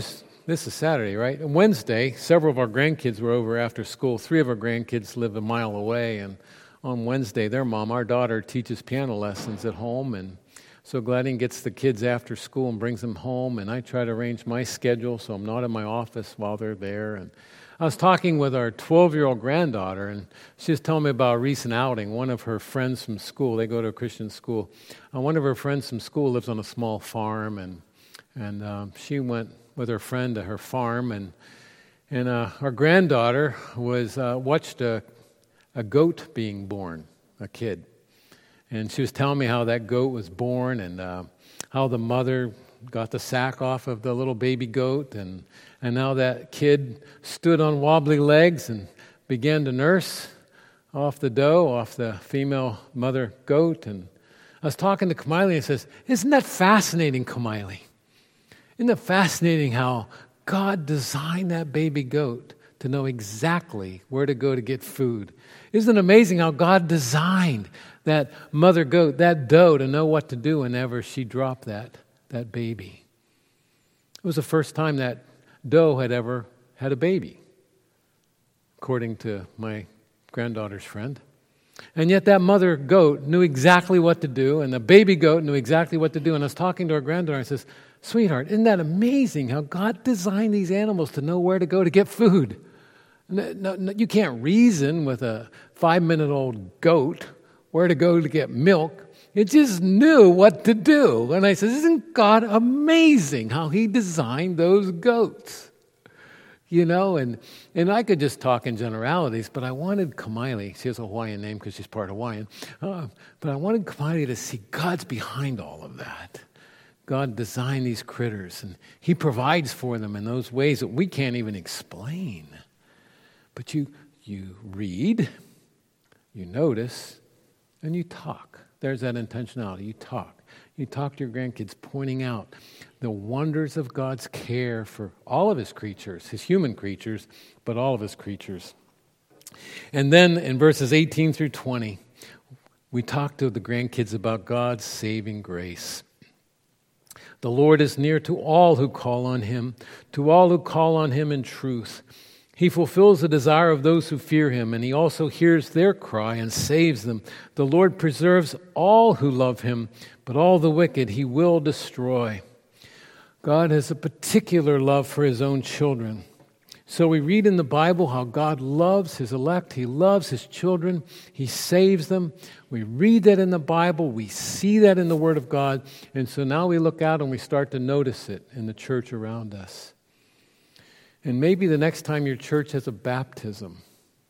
this is Saturday, right? And Wednesday, several of our grandkids were over after school. Three of our grandkids live a mile away, and on Wednesday, their mom, our daughter, teaches piano lessons at home, and so Gladys gets the kids after school and brings them home, and I try to arrange my schedule so I'm not in my office while they're there. And I was talking with our twelve-year-old granddaughter, and she was telling me about a recent outing. One of her friends from school, they go to a Christian school, uh, one of her friends from school lives on a small farm, and and um, she went with her friend to her farm, and and uh, our granddaughter was uh, watched a, a goat being born, a kid. And she was telling me how that goat was born and uh, how the mother got the sack off of the little baby goat, and, and how that kid stood on wobbly legs and began to nurse off the doe, off the female mother goat. And I was talking to Kamiley, and he says, "Isn't that fascinating, Kamiley? Isn't it fascinating how God designed that baby goat to know exactly where to go to get food? Isn't it amazing how God designed that mother goat, that doe, to know what to do whenever she dropped that, that baby?" It was the first time that doe had ever had a baby, according to my granddaughter's friend. And yet that mother goat knew exactly what to do, and the baby goat knew exactly what to do. And I was talking to our granddaughter, and I says, "Sweetheart, isn't that amazing how God designed these animals to know where to go to get food? No, no, no, you can't reason with a five-minute-old goat where to go to get milk. It just knew what to do." And I said, "Isn't God amazing how He designed those goats?" You know, and, and I could just talk in generalities, but I wanted Kamiley, she has a Hawaiian name because she's part Hawaiian, uh, but I wanted Kamiley to see God's behind all of that. God designed these critters, and He provides for them in those ways that we can't even explain. But you you read, you notice, and you talk. There's that intentionality. You talk. You talk to your grandkids, pointing out the wonders of God's care for all of His creatures, His human creatures, but all of His creatures. And then in verses eighteen through twenty, we talk to the grandkids about God's saving grace. "The Lord is near to all who call on Him, to all who call on Him in truth. He fulfills the desire of those who fear Him, and He also hears their cry and saves them. The Lord preserves all who love Him, but all the wicked He will destroy." God has a particular love for His own children. So we read in the Bible how God loves His elect. He loves His children. He saves them. We read that in the Bible. We see that in the Word of God. And so now we look out and we start to notice it in the church around us. And maybe the next time your church has a baptism,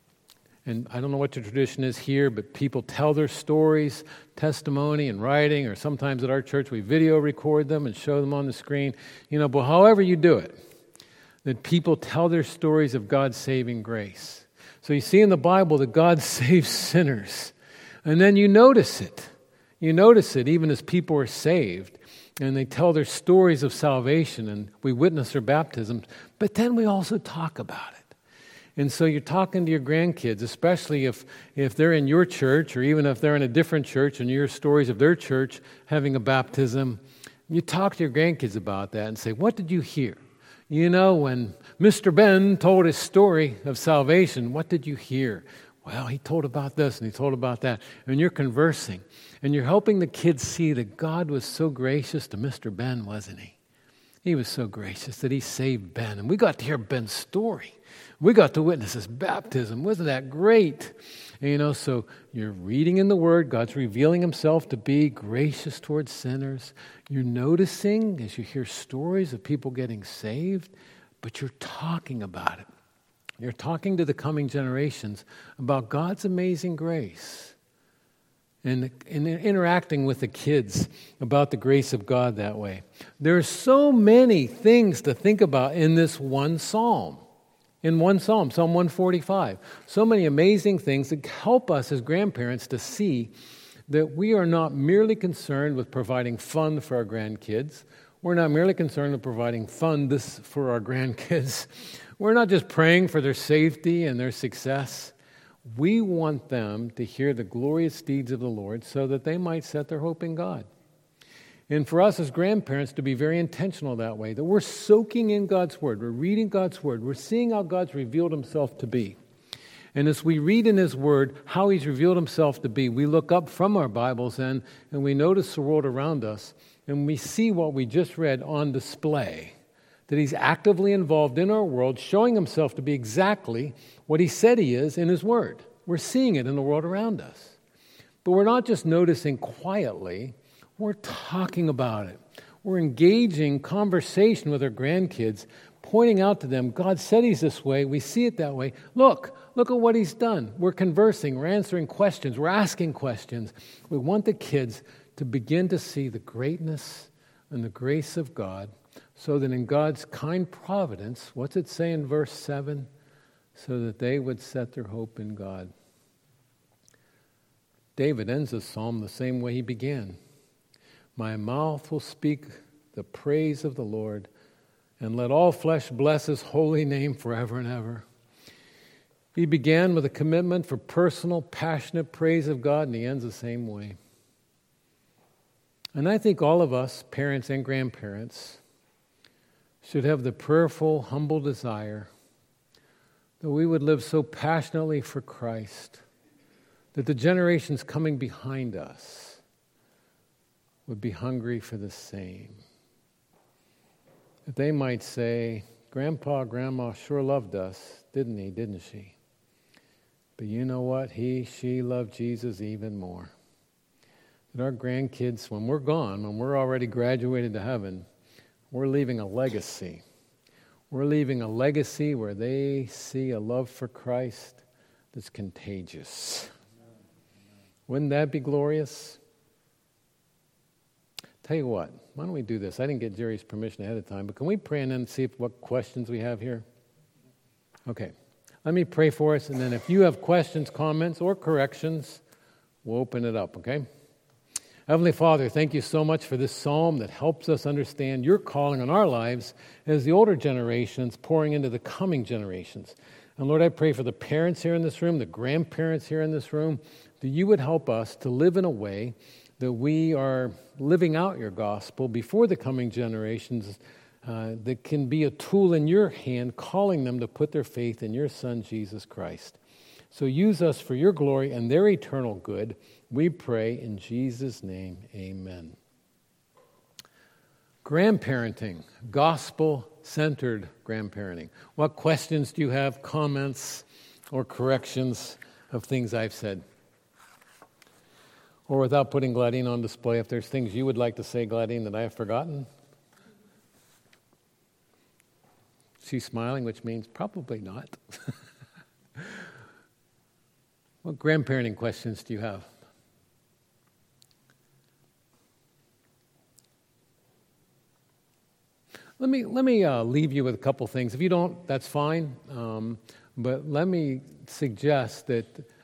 and I don't know what your tradition is here, but people tell their stories, testimony and writing, or sometimes at our church we video record them and show them on the screen. You know, but however you do it, that people tell their stories of God's saving grace. So you see in the Bible that God saves sinners, and then you notice it. You notice it even as people are saved. And they tell their stories of salvation, and we witness their baptisms, but then we also talk about it. And so you're talking to your grandkids, especially if, if they're in your church, or even if they're in a different church and you hear stories of their church having a baptism. You talk to your grandkids about that and say, "What did you hear? You know, when Mister Ben told his story of salvation, what did you hear? Well, he told about this and he told about that." And you're conversing. And you're helping the kids see that God was so gracious to Mister Ben, wasn't He? He was so gracious that He saved Ben. And we got to hear Ben's story. We got to witness his baptism. Wasn't that great? And, you know, so you're reading in the Word. God's revealing Himself to be gracious towards sinners. You're noticing as you hear stories of people getting saved, but you're talking about it. You're talking to the coming generations about God's amazing grace. And, and interacting with the kids about the grace of God that way. There are so many things to think about in this one psalm. In one psalm, Psalm one forty-five. So many amazing things that help us as grandparents to see that we are not merely concerned with providing fun for our grandkids. We're not merely concerned with providing fun this for our grandkids. We're not just praying for their safety and their success. We want them to hear the glorious deeds of the Lord so that they might set their hope in God. And for us as grandparents to be very intentional that way, that we're soaking in God's Word, we're reading God's Word, we're seeing how God's revealed Himself to be. And as we read in His Word how He's revealed Himself to be, we look up from our Bibles and, and we notice the world around us, and we see what we just read on display, that He's actively involved in our world, showing Himself to be exactly what He said He is in His Word. We're seeing it in the world around us. But we're not just noticing quietly, we're talking about it. We're engaging conversation with our grandkids, pointing out to them, God said He's this way, we see it that way. Look, look at what He's done. We're conversing, we're answering questions, we're asking questions. We want the kids to begin to see the greatness and the grace of God, so that in God's kind providence, what's it say in verse seven? So that they would set their hope in God. David ends this psalm the same way he began. My mouth will speak the praise of the Lord, and let all flesh bless His holy name forever and ever. He began with a commitment for personal, passionate praise of God, and he ends the same way. And I think all of us, parents and grandparents, should have the prayerful, humble desire that we would live so passionately for Christ that the generations coming behind us would be hungry for the same. That they might say, Grandpa, Grandma sure loved us, didn't he, didn't she? But you know what? He, she loved Jesus even more. That our grandkids, when we're gone, when we're already graduated to heaven, we're leaving a legacy. We're leaving a legacy where they see a love for Christ that's contagious. Wouldn't that be glorious? Tell you what, why don't we do this? I didn't get Jerry's permission ahead of time, but can we pray and then see if, what questions we have here? Okay, let me pray for us, and then if you have questions, comments, or corrections, we'll open it up, okay? Heavenly Father, thank you so much for this psalm that helps us understand your calling on our lives as the older generations pouring into the coming generations. And Lord, I pray for the parents here in this room, the grandparents here in this room, that you would help us to live in a way that we are living out your gospel before the coming generations, uh, that can be a tool in your hand, calling them to put their faith in your Son, Jesus Christ. So use us for your glory and their eternal good. We pray in Jesus' name, amen. Grandparenting, gospel-centered grandparenting. What questions do you have, comments, or corrections of things I've said? Or without putting Gladine on display, if there's things you would like to say, Gladine, that I have forgotten? She's smiling, which means probably not. What grandparenting questions do you have? Let me let me uh, leave you with a couple things. If you don't, that's fine. Um, but let me suggest that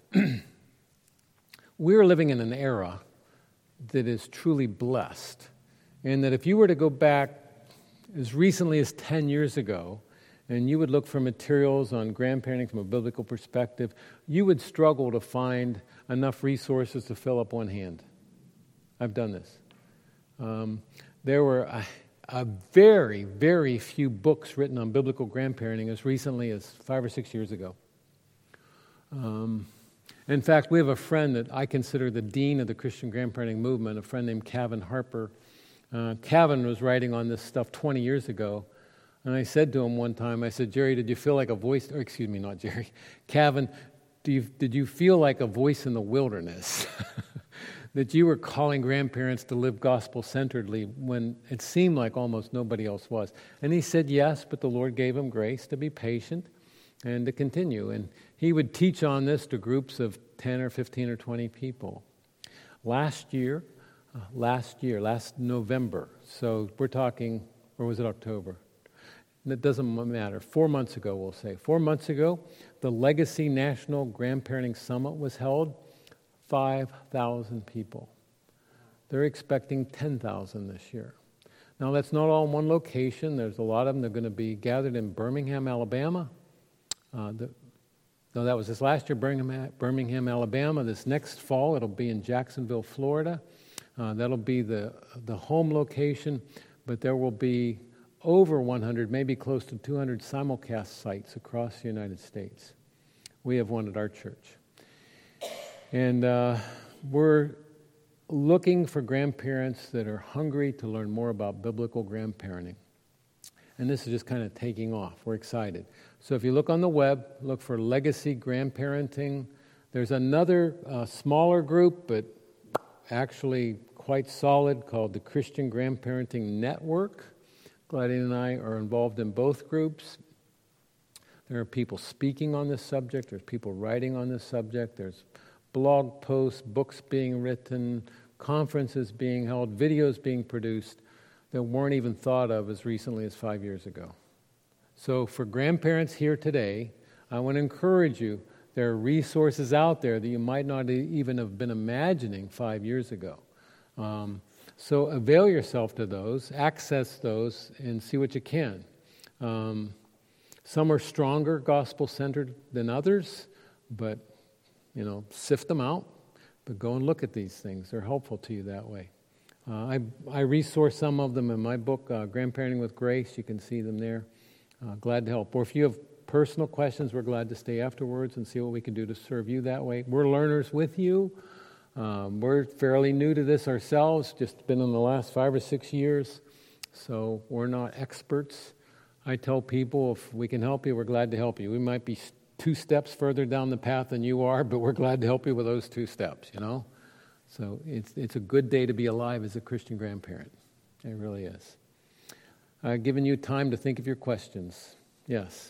we're living in an era that is truly blessed, and that if you were to go back as recently as ten years ago, and you would look for materials on grandparenting from a biblical perspective, you would struggle to find enough resources to fill up one hand. I've done this. Um, there were a, a very, very few books written on biblical grandparenting as recently as five or six years ago. Um, in fact, we have a friend that I consider the dean of the Christian grandparenting movement, a friend named Kevin Harper. Uh, Kevin was writing on this stuff twenty years ago. And I said to him one time, I said, Jerry, did you feel like a voice, or excuse me, not Jerry, Kevin, do you, did you feel like a voice in the wilderness? That you were calling grandparents to live gospel-centeredly when it seemed like almost nobody else was? And he said yes, but the Lord gave him grace to be patient and to continue. And he would teach on this to groups of ten or fifteen or twenty people. Last year, uh, last year, last November, so we're talking, or was it October? It doesn't matter. Four months ago, we'll say. Four months ago, the Legacy National Grandparenting Summit was held. five thousand people. They're expecting ten thousand this year. Now, that's not all in one location. There's a lot of them that are going to be gathered in Birmingham, Alabama. Uh, the, no, that was this last year, Birmingham, Birmingham, Alabama. This next fall, it'll be in Jacksonville, Florida. Uh, that'll be the, the home location, but there will be over one hundred, maybe close to two hundred simulcast sites across the United States. We have one at our church. And uh, we're looking for grandparents that are hungry to learn more about biblical grandparenting. And this is just kind of taking off. We're excited. So if you look on the web, look for Legacy Grandparenting. There's another uh, smaller group, but actually quite solid, called the Christian Grandparenting Network. Gladys and I are involved in both groups. There are people speaking on this subject. There's people writing on this subject. There's blog posts, books being written, conferences being held, videos being produced that weren't even thought of as recently as five years ago. So for grandparents here today, I want to encourage you, there are resources out there that you might not even have been imagining five years ago. Um, so avail yourself to those, access those, and see what you can. Um, some are stronger gospel-centered than others, but, you know, sift them out. But go and look at these things. They're helpful to you that way. Uh, I, I resource some of them in my book, uh, Grandparenting with Grace. You can see them there. Uh, glad to help. Or if you have personal questions, we're glad to stay afterwards and see what we can do to serve you that way. We're learners with you. Um, we're fairly new to this ourselves, just been in the last five or six years, so we're not experts. I tell people if we can help you, we're glad to help you. We might be two steps further down the path than you are, but we're glad to help you with those two steps, you know? So it's it's a good day to be alive as a Christian grandparent. It really is. I've given you time to think of your questions. Yes?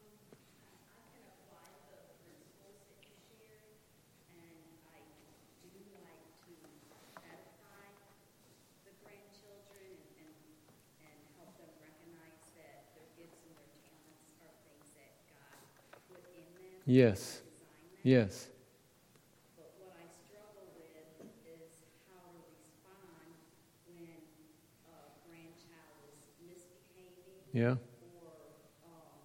Yes. Yes. But what I struggle with is how to respond when a grandchild is misbehaving Yeah. or um,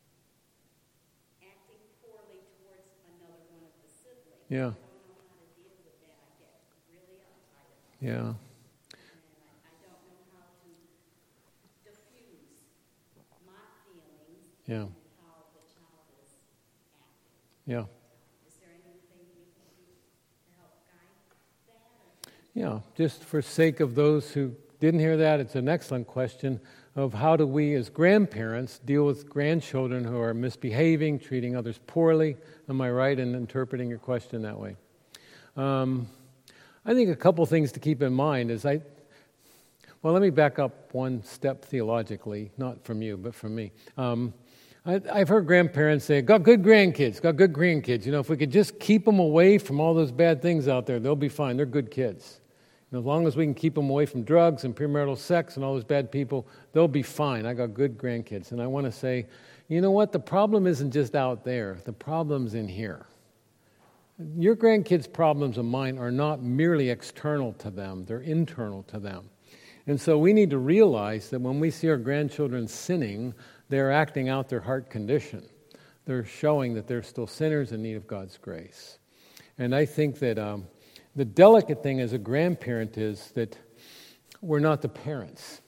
acting poorly towards another one of the siblings. Yeah. I don't know how to deal with that. I get really uptight about it. Yeah. And I, I don't know how to diffuse my feelings Yeah. and how the child is acting. Yeah. Is there anything you can do to help guide that? Or? Yeah, just for sake of those who didn't hear that, it's an excellent question of how do we as grandparents deal with grandchildren who are misbehaving, treating others poorly. Am I right in interpreting your question that way? Um, I think a couple things to keep in mind is I, well, let me back up one step theologically, not from you, but from me. Um, I, I've heard grandparents say, got good grandkids, got good grandkids. You know, if we could just keep them away from all those bad things out there, they'll be fine. They're good kids. And as long as we can keep them away from drugs and premarital sex and all those bad people, they'll be fine. I got good grandkids. And I want to say, you know what? The problem isn't just out there. The problem's in here. Your grandkids' problems and mine are not merely external to them. They're internal to them. And so we need to realize that when we see our grandchildren sinning, they're acting out their heart condition. They're showing that they're still sinners in need of God's grace. And I think that um, the delicate thing as a grandparent is that we're not the parents.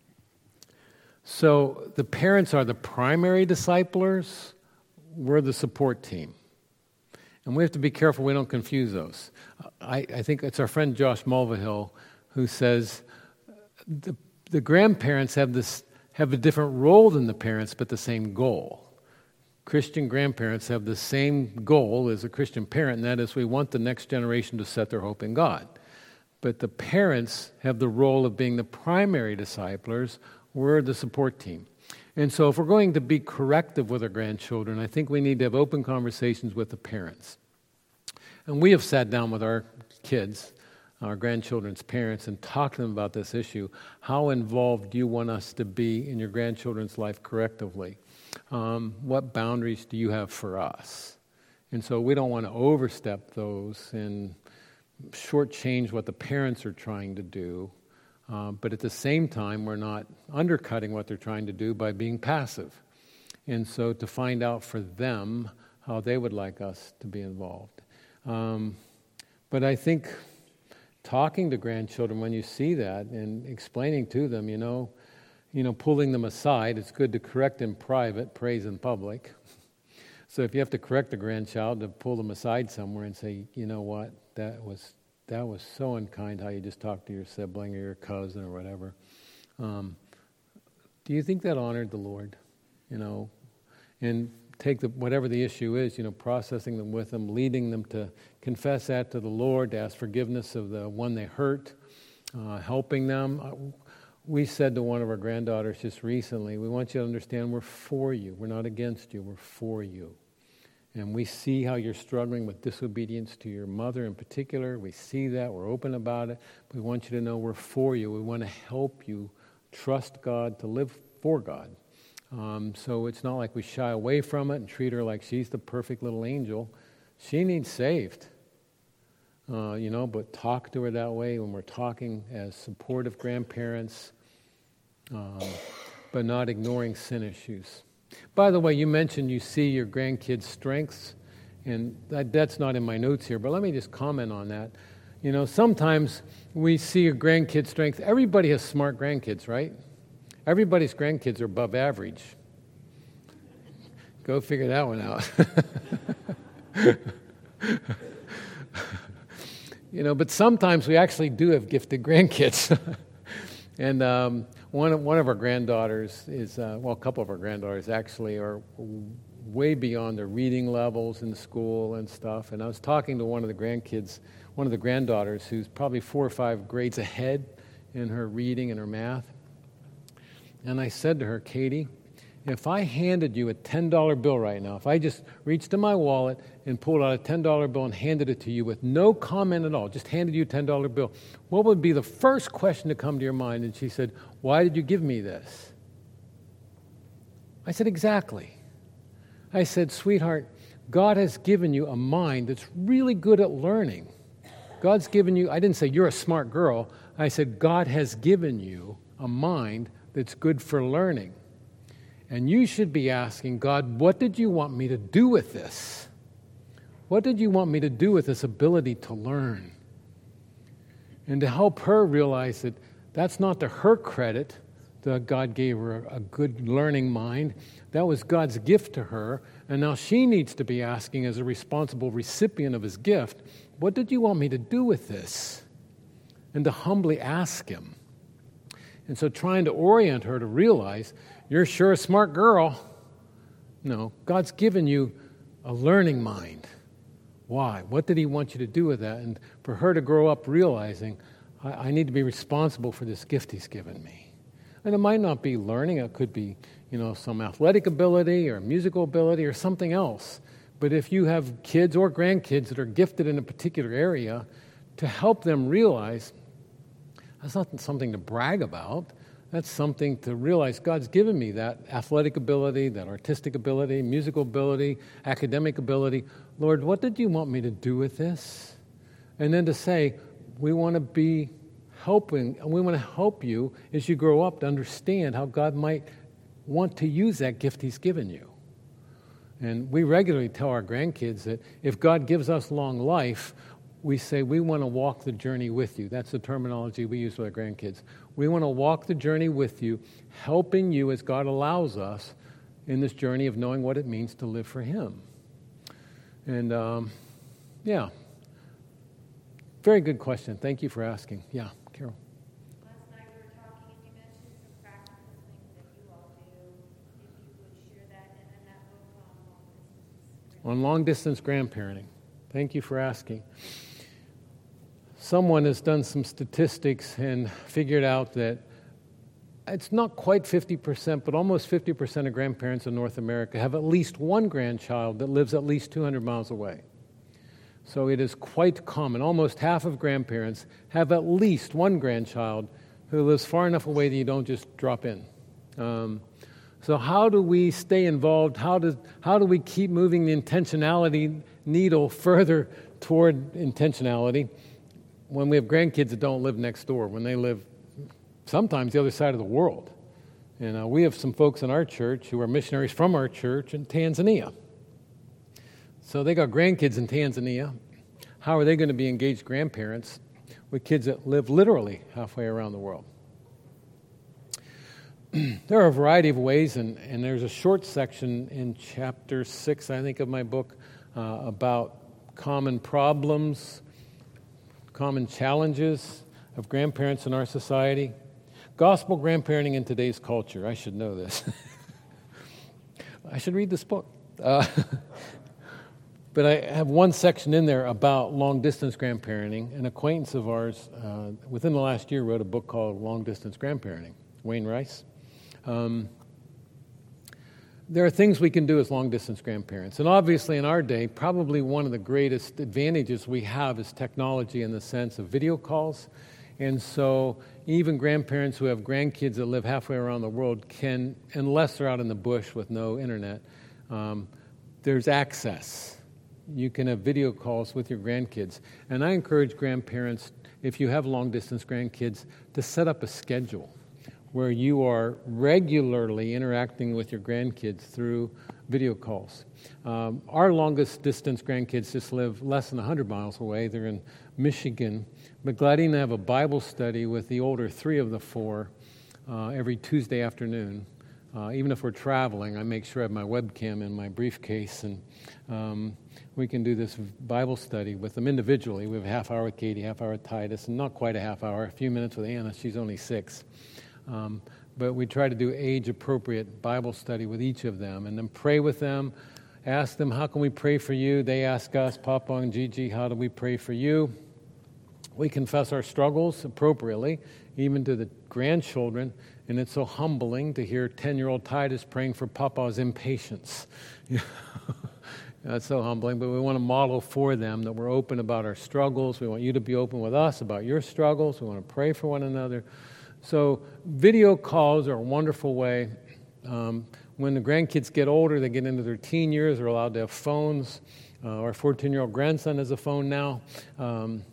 So the parents are the primary disciplers. We're the support team. And we have to be careful we don't confuse those. I, I think it's our friend Josh Mulvihill who says the, the grandparents have this have a different role than the parents, but the same goal. Christian grandparents have the same goal as a Christian parent, and that is we want the next generation to set their hope in God. But the parents have the role of being the primary disciplers. We're the support team. And so if we're going to be corrective with our grandchildren, I think we need to have open conversations with the parents. And we have sat down with our kids, our grandchildren's parents, and talked to them about this issue. How involved do you want us to be in your grandchildren's life correctively? Um, what boundaries do you have for us? And so we don't want to overstep those and shortchange what the parents are trying to do. Uh, but at the same time, we're not undercutting what they're trying to do by being passive. And so to find out for them how they would like us to be involved. Um, but I think talking to grandchildren when you see that and explaining to them, you know, you know, pulling them aside. It's good to correct in private, praise in public. So if you have to correct a grandchild, to pull them aside somewhere and say, you know what, that was that was so unkind how you just talked to your sibling or your cousin or whatever. Um, do you think that honored the Lord? You know, and take the whatever the issue is, you know, processing them with them, leading them to confess that to the Lord, to ask forgiveness of the one they hurt, uh, helping them. Uh, we said to one of our granddaughters just recently, we want you to understand we're for you. We're not against you. We're for you. And we see how you're struggling with disobedience to your mother in particular. We see that. We're open about it. We want you to know we're for you. We want to help you trust God, to live for God. Um, so it's not like we shy away from it and treat her like she's the perfect little angel. She needs saved, uh, you know, but talk to her that way when we're talking as supportive grandparents, um, but not ignoring sin issues. By the way, you mentioned you see your grandkids' strengths, and that, that's not in my notes here, but let me just comment on that. You know, sometimes we see your grandkids' strength. Everybody has smart grandkids, right? Everybody's grandkids are above average. Go figure that one out. You know, but sometimes we actually do have gifted grandkids. And um, one, of, one of our granddaughters is, uh, well, a couple of our granddaughters actually are way beyond their reading levels in school and stuff. And I was talking to one of the grandkids, one of the granddaughters, who's probably four or five grades ahead in her reading and her math. And I said to her, Katie, if I handed you a ten dollar bill right now, if I just reached in my wallet and pulled out a ten dollar bill and handed it to you with no comment at all, just handed you a ten dollar bill, what would be the first question to come to your mind? And she said, why did you give me this? I said, exactly. I said, sweetheart, God has given you a mind that's really good at learning. God's given you, I didn't say you're a smart girl. I said, God has given you a mind that's good for learning. And you should be asking, God, what did you want me to do with this? What did you want me to do with this ability to learn? And to help her realize that that's not to her credit that God gave her a good learning mind. That was God's gift to her. And now she needs to be asking, as a responsible recipient of his gift, what did you want me to do with this? And to humbly ask him. And so trying to orient her to realize, you're sure a smart girl. No, God's given you a learning mind. Why? What did he want you to do with that? And for her to grow up realizing, I, I need to be responsible for this gift he's given me. And it might not be learning. It could be, you know, some athletic ability or musical ability or something else. But if you have kids or grandkids that are gifted in a particular area, to help them realize, that's not something to brag about. That's something to realize God's given me that athletic ability, that artistic ability, musical ability, academic ability. Lord, what did you want me to do with this? And then to say, we want to be helping, and we want to help you as you grow up to understand how God might want to use that gift he's given you. And we regularly tell our grandkids that if God gives us long life, we say we want to walk the journey with you. That's the terminology we use with our grandkids. We want to walk the journey with you, helping you as God allows us in this journey of knowing what it means to live for him. And, um, yeah, very good question. Thank you for asking. Yeah, Carol. Last night we were talking and you mentioned some practical things that you all do. If you would share that and then that book on long distance. On long-distance grandparenting. Thank you for asking. Someone has done some statistics and figured out that it's not quite fifty percent, but almost fifty percent of grandparents in North America have at least one grandchild that lives at least two hundred miles away. So it is quite common. Almost half of grandparents have at least one grandchild who lives far enough away that you don't just drop in. Um, so how do we stay involved? How do, how do we keep moving the intentionality needle further toward intentionality when we have grandkids that don't live next door, when they live sometimes the other side of the world? And uh, we have some folks in our church who are missionaries from our church in Tanzania. So they got grandkids in Tanzania. How are they going to be engaged grandparents? with kids that live literally halfway around the world. There are a variety of ways, and, and there's a short section in chapter six, I think, of my book uh, about common problems, common challenges of grandparents in our society. Gospel grandparenting in today's culture. I should know this. I should read this book. Uh, but I have one section in there about long-distance grandparenting. An acquaintance of ours uh, within the last year wrote a book called Long-Distance Grandparenting, Wayne Rice. Um, there are things we can do as long-distance grandparents. And obviously in our day, probably one of the greatest advantages we have is technology in the sense of video calls. And so even grandparents who have grandkids that live halfway around the world can, unless they're out in the bush with no internet, um, there's access. You can have video calls with your grandkids. And I encourage grandparents, if you have long-distance grandkids, to set up a schedule where you are regularly interacting with your grandkids through video calls. Um, our longest distance grandkids just live less than one hundred miles away. They're in Michigan. But Gladine and I have a Bible study with the older three of the four uh, every Tuesday afternoon. Uh, even if we're traveling, I make sure I have my webcam in my briefcase, and um, we can do this Bible study with them individually. We have a half hour with Katie, half hour with Titus, and not quite a half hour, a few minutes with Anna. She's only six. Um, but we try to do age-appropriate Bible study with each of them, and then pray with them, ask them, how can we pray for you? They ask us, Papa and Gigi, how do we pray for you? We confess our struggles appropriately, even to the grandchildren, and it's so humbling to hear ten-year-old Titus praying for Papa's impatience. That's so humbling, but we want to model for them that we're open about our struggles. We want you to be open with us about your struggles. We want to pray for one another. So video calls are a wonderful way. Um, when the grandkids get older, they get into their teen years, they're allowed to have phones. Uh, our fourteen-year-old grandson has a phone now. Um,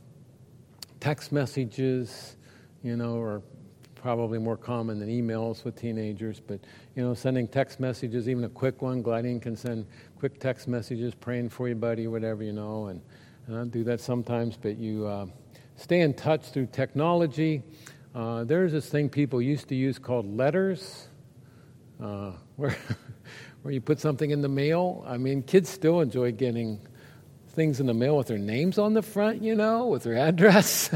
text messages, you know, are probably more common than emails with teenagers. But, you know, sending text messages, even a quick one. Gladine can send quick text messages, praying for you, buddy, whatever, you know. And, and I do that sometimes, but you uh, stay in touch through technology. Uh, there's this thing people used to use called letters, uh, where where you put something in the mail. I mean, kids still enjoy getting things in the mail with their names on the front, you know, with their address,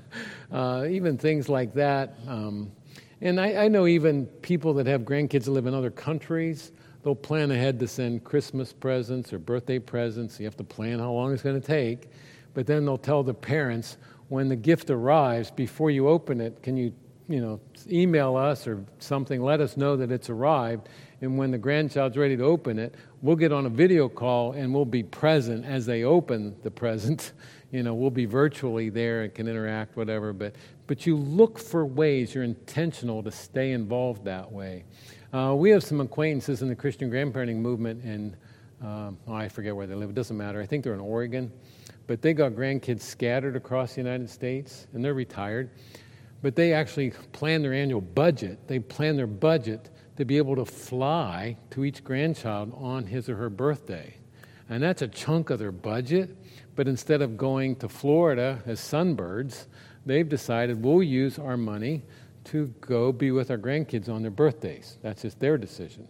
uh, even things like that. Um, and I, I know even people that have grandkids that live in other countries, they'll plan ahead to send Christmas presents or birthday presents. You have to plan how long it's going to take. But then they'll tell the parents, when the gift arrives, before you open it, can you, you know, email us or something, let us know that it's arrived. And when the grandchild's ready to open it, we'll get on a video call and we'll be present as they open the present. You know, we'll be virtually there and can interact, whatever. But but you look for ways, you're intentional to stay involved that way. Uh, we have some acquaintances in the Christian grandparenting movement in, uh, oh, I forget where they live. It doesn't matter. I think they're in Oregon. But they got grandkids scattered across the United States, and they're retired. But they actually plan their annual budget. They plan their budget to be able to fly to each grandchild on his or her birthday. And that's a chunk of their budget. But instead of going to Florida as sunbirds, they've decided we'll use our money to go be with our grandkids on their birthdays. That's just their decision.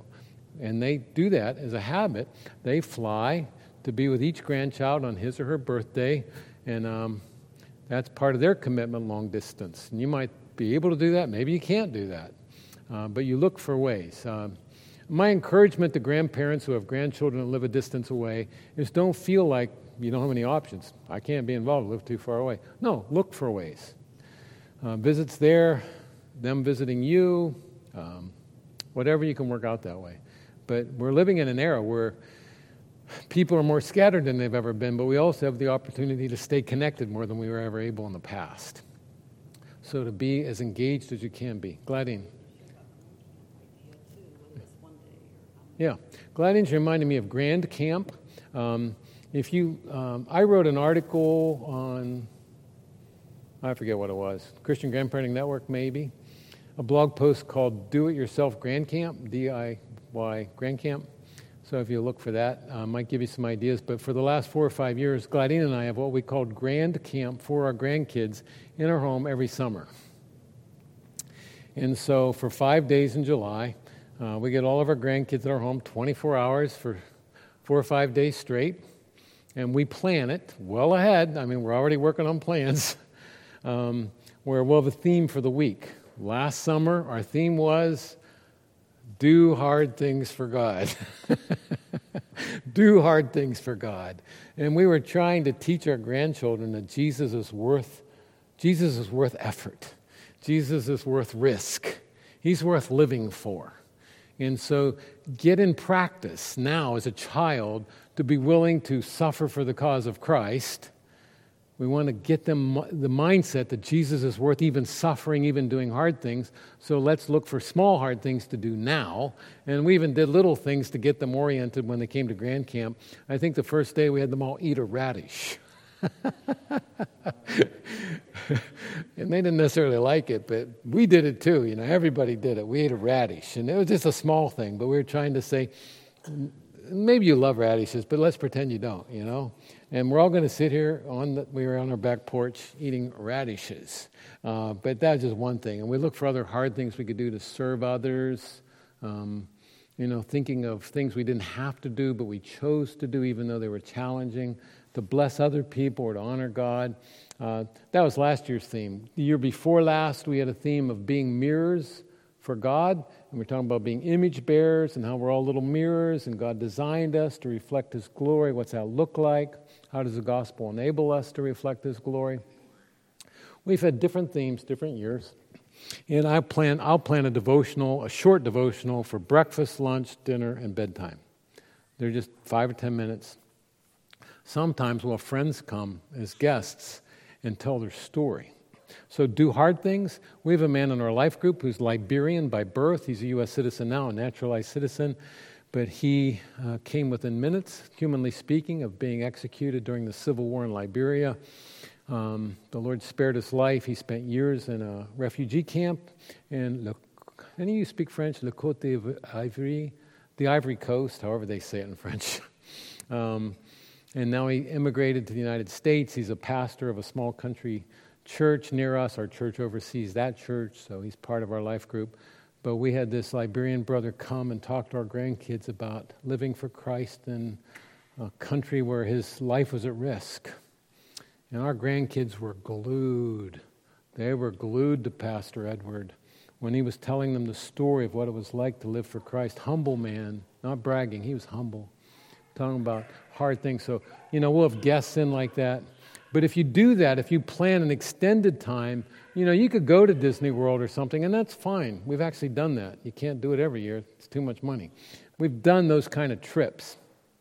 And they do that as a habit. They fly to be with each grandchild on his or her birthday, and um, that's part of their commitment long distance. And you might be able to do that, maybe you can't do that, uh, but you look for ways. Uh, my encouragement to grandparents who have grandchildren that live a distance away is don't feel like you don't have any options. I can't be involved, I live too far away. No, look for ways. Uh, visits there, them visiting you, um, whatever you can work out that way. But we're living in an era where people are more scattered than they've ever been, but we also have the opportunity to stay connected more than we were ever able in the past. So to be as engaged as you can be. Gladine. Yeah. Gladine's reminding me of Grand Camp. Um, if you, um, I wrote an article on, I forget what it was, Christian Grandparenting Network maybe, a blog post called Do It Yourself Grand Camp, D I Y Grand Camp. So if you look for that, I uh, might give you some ideas. But for the last four or five years, Gladine and I have what we called Grand Camp for our grandkids in our home every summer. And so for five days in July, uh, we get all of our grandkids in our home twenty-four hours for four or five days straight. And we plan it well ahead. I mean, we're already working on plans um, where we'll have a theme for the week. Last summer, our theme was do hard things for God. Do hard things for God. And we were trying to teach our grandchildren that Jesus is worth, Jesus is worth effort. Jesus is worth risk. He's worth living for. And so get in practice now as a child to be willing to suffer for the cause of Christ. We want to get them the mindset that Jesus is worth even suffering, even doing hard things. So let's look for small hard things to do now. And we even did little things to get them oriented when they came to Grand Camp. I think the first day we had them all eat a radish. And they didn't necessarily like it, but we did it too. You know, everybody did it. We ate a radish. And it was just a small thing, but we were trying to say, maybe you love radishes, but let's pretend you don't, you know. And we're all going to sit here on the, we were on our back porch eating radishes. Uh, but that's just one thing. And we look for other hard things we could do to serve others. Um, you know, thinking of things we didn't have to do, but we chose to do even though they were challenging, to bless other people or to honor God. Uh, that was last year's theme. The year before last, we had a theme of being mirrors for God. And we're talking about being image bearers and how we're all little mirrors and God designed us to reflect His glory. What's that look like? How does the gospel enable us to reflect His glory? We've had different themes, different years. And I plan, I'll plan a devotional, a short devotional for breakfast, lunch, dinner, and bedtime. They're just five or ten minutes. Sometimes we'll have friends come as guests and tell their story. So do hard things. We have a man in our life group who's Liberian by birth. He's a U S citizen now, a naturalized citizen. But he uh, came within minutes, humanly speaking, of being executed during the civil war in Liberia. Um, the Lord spared his life. He spent years in a refugee camp in, Le, any of you speak French? Le Côte d'Ivoire, the Ivory Coast, however they say it in French. um, and now he immigrated to the United States. He's a pastor of a small country church near us. Our church oversees that church, so he's part of our life group. But we had this Liberian brother come and talk to our grandkids about living for Christ in a country where his life was at risk. And our grandkids were glued. They were glued to Pastor Edward when he was telling them the story of what it was like to live for Christ. Humble man, not bragging, he was humble. Talking about hard things. So, you know, we'll have guests in like that. But if you do that, if you plan an extended time, you know, you could go to Disney World or something, and that's fine. We've actually done that. You can't do it every year. It's too much money. We've done those kind of trips.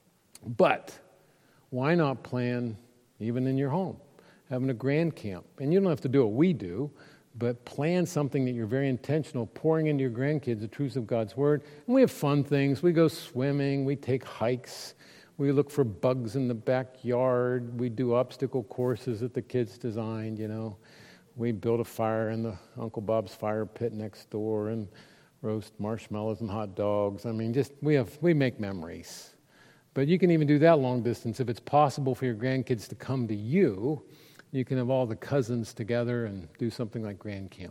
But why not plan even in your home, having a grand camp? And you don't have to do what we do, but plan something that you're very intentional, pouring into your grandkids the truths of God's Word. And we have fun things. We go swimming. We take hikes. We look for bugs in the backyard. We do obstacle courses that the kids designed, you know. We build a fire in the Uncle Bob's fire pit next door and roast marshmallows and hot dogs. I mean, just we have we make memories. But you can even do that long distance. If it's possible for your grandkids to come to you, you can have all the cousins together and do something like Grand Camp.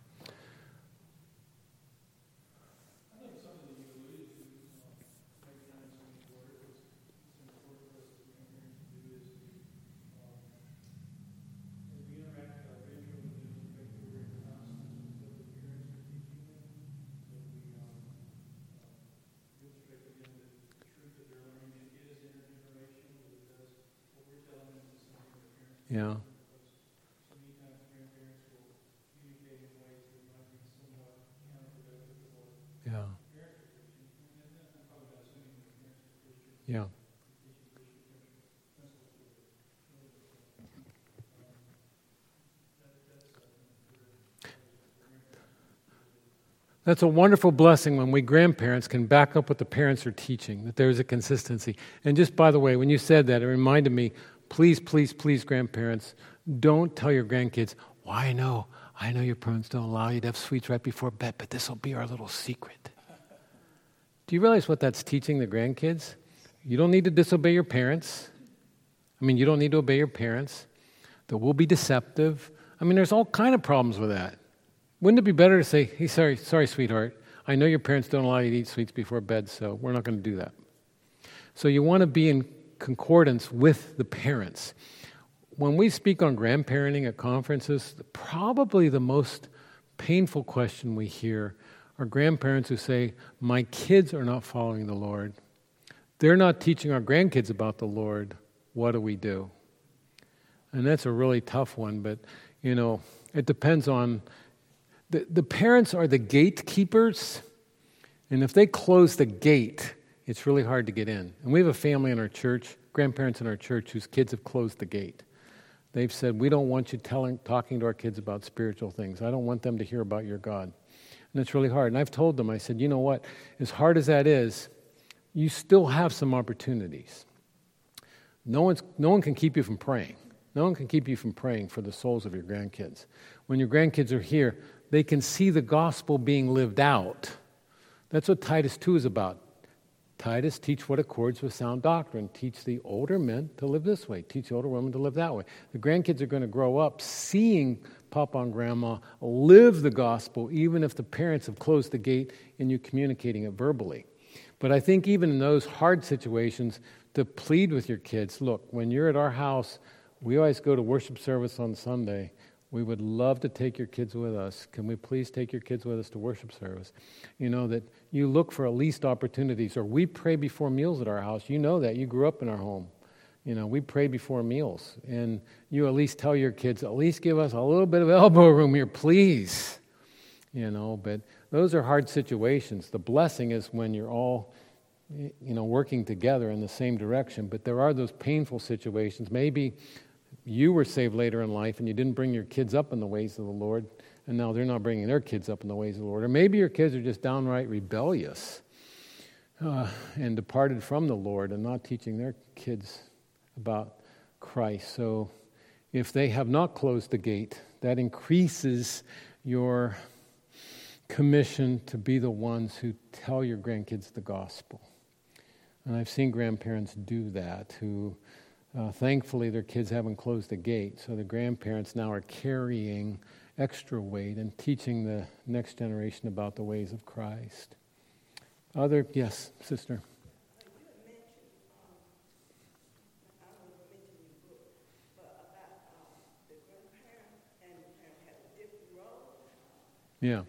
Yeah. Yeah. Yeah. That's a wonderful blessing when we grandparents can back up what the parents are teaching, that there's a consistency. And just by the way, when you said that, it reminded me, please, please, please, grandparents, don't tell your grandkids, well, I know, I know your parents don't allow you to have sweets right before bed, but this will be our little secret. Do you realize what that's teaching the grandkids? You don't need to disobey your parents. I mean, you don't need to obey your parents. That will be deceptive. I mean, there's all kind of problems with that. Wouldn't it be better to say, hey, sorry, sorry, sweetheart, I know your parents don't allow you to eat sweets before bed, so we're not going to do that. So you want to be in concordance with the parents. When we speak on grandparenting at conferences, probably the most painful question we hear are grandparents who say, my kids are not following the Lord. They're not teaching our grandkids about the Lord. What do we do? And that's a really tough one, but, you know, it depends on, the, the parents are the gatekeepers, and if they close the gate, it's really hard to get in. And we have a family in our church, grandparents in our church, whose kids have closed the gate. They've said, we don't want you telling, talking to our kids about spiritual things. I don't want them to hear about your God. And it's really hard. And I've told them, I said, you know what, as hard as that is, you still have some opportunities. No one's, no one can keep you from praying. No one can keep you from praying for the souls of your grandkids. When your grandkids are here, they can see the gospel being lived out. That's what Titus two is about. Titus, teach what accords with sound doctrine. Teach the older men to live this way. Teach the older women to live that way. The grandkids are going to grow up seeing Papa and Grandma live the gospel, even if the parents have closed the gate and you're communicating it verbally. But I think even in those hard situations, to plead with your kids, look, when you're at our house, we always go to worship service on Sunday. We would love to take your kids with us. Can we please take your kids with us to worship service? You know, that you look for at least opportunities. Or we pray before meals at our house. You know that. You grew up in our home. You know, we pray before meals. And you at least tell your kids, at least give us a little bit of elbow room here, please. You know, but those are hard situations. The blessing is when you're all, you know, working together in the same direction. But there are those painful situations. Maybe you were saved later in life and you didn't bring your kids up in the ways of the Lord, and now they're not bringing their kids up in the ways of the Lord. Or maybe your kids are just downright rebellious uh, and departed from the Lord and not teaching their kids about Christ. So if they have not closed the gate, that increases your commission to be the ones who tell your grandkids the gospel. And I've seen grandparents do that, who uh, thankfully their kids haven't closed the gate, so the grandparents now are carrying extra weight and teaching the next generation about the ways of Christ. Other, yes, sister. Yeah.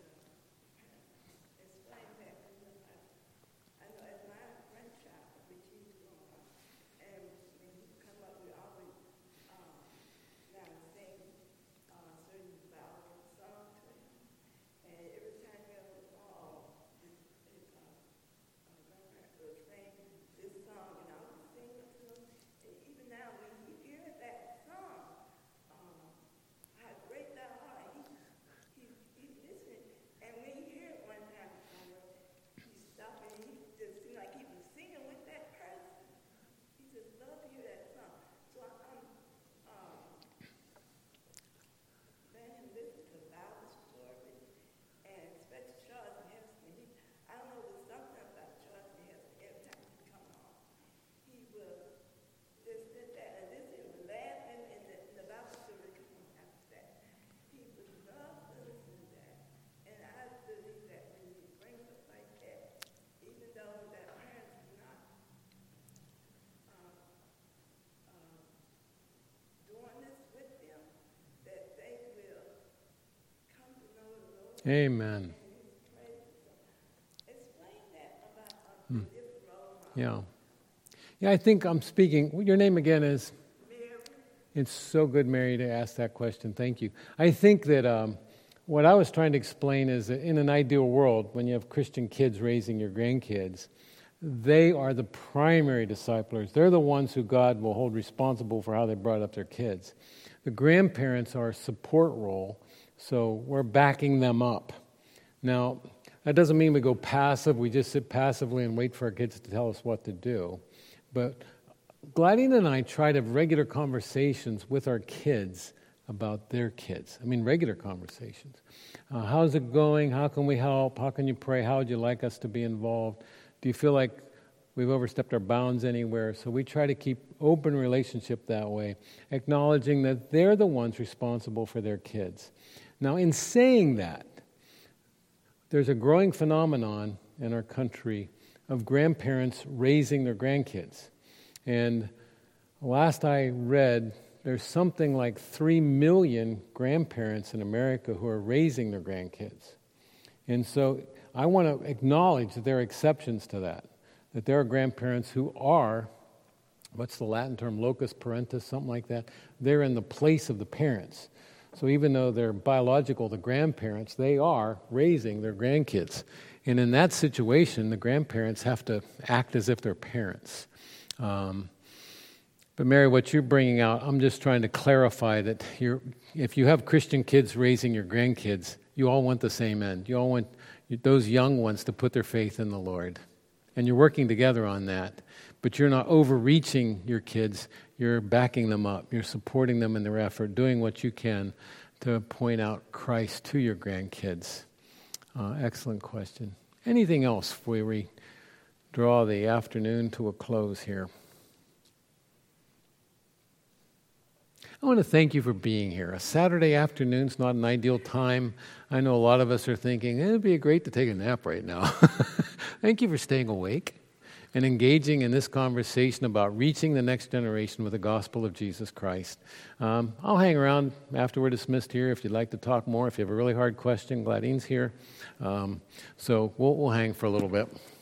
Amen. Hmm. Yeah. Yeah, I think I'm speaking. Your name again is? Mary. It's so good, Mary, to ask that question. Thank you. I think that um, what I was trying to explain is that in an ideal world, when you have Christian kids raising your grandkids, they are the primary disciplers. They're the ones who God will hold responsible for how they brought up their kids. The grandparents are a support role, so we're backing them up. Now, that doesn't mean we go passive. We just sit passively and wait for our kids to tell us what to do. But Gladys and I try to have regular conversations with our kids about their kids. I mean, regular conversations. Uh, how's it going? How can we help? How can you pray? How would you like us to be involved? Do you feel like we've overstepped our bounds anywhere? So we try to keep open relationship that way, acknowledging that they're the ones responsible for their kids. Now, in saying that, there's a growing phenomenon in our country of grandparents raising their grandkids. And last I read, there's something like three million grandparents in America who are raising their grandkids. And so I want to acknowledge that there are exceptions to that, that there are grandparents who are, what's the Latin term, locus parentis, something like that. They're in the place of the parents. So even though they're biological, the grandparents, they are raising their grandkids. And in that situation, the grandparents have to act as if they're parents. Um, But Mary, what you're bringing out, I'm just trying to clarify that you're, if you have Christian kids raising your grandkids, you all want the same end. You all want those young ones to put their faith in the Lord. And you're working together on that. But you're not overreaching your kids. You're backing them up. You're supporting them in their effort, doing what you can to point out Christ to your grandkids. Uh, excellent question. Anything else before we draw the afternoon to a close here? I want to thank you for being here. A Saturday afternoon's not an ideal time. I know a lot of us are thinking, eh, it'd be great to take a nap right now. Thank you for staying awake and engaging in this conversation about reaching the next generation with the gospel of Jesus Christ. Um, I'll hang around after we're dismissed here if you'd like to talk more. If you have a really hard question, Gladine's here. Um, so we'll, we'll hang for a little bit.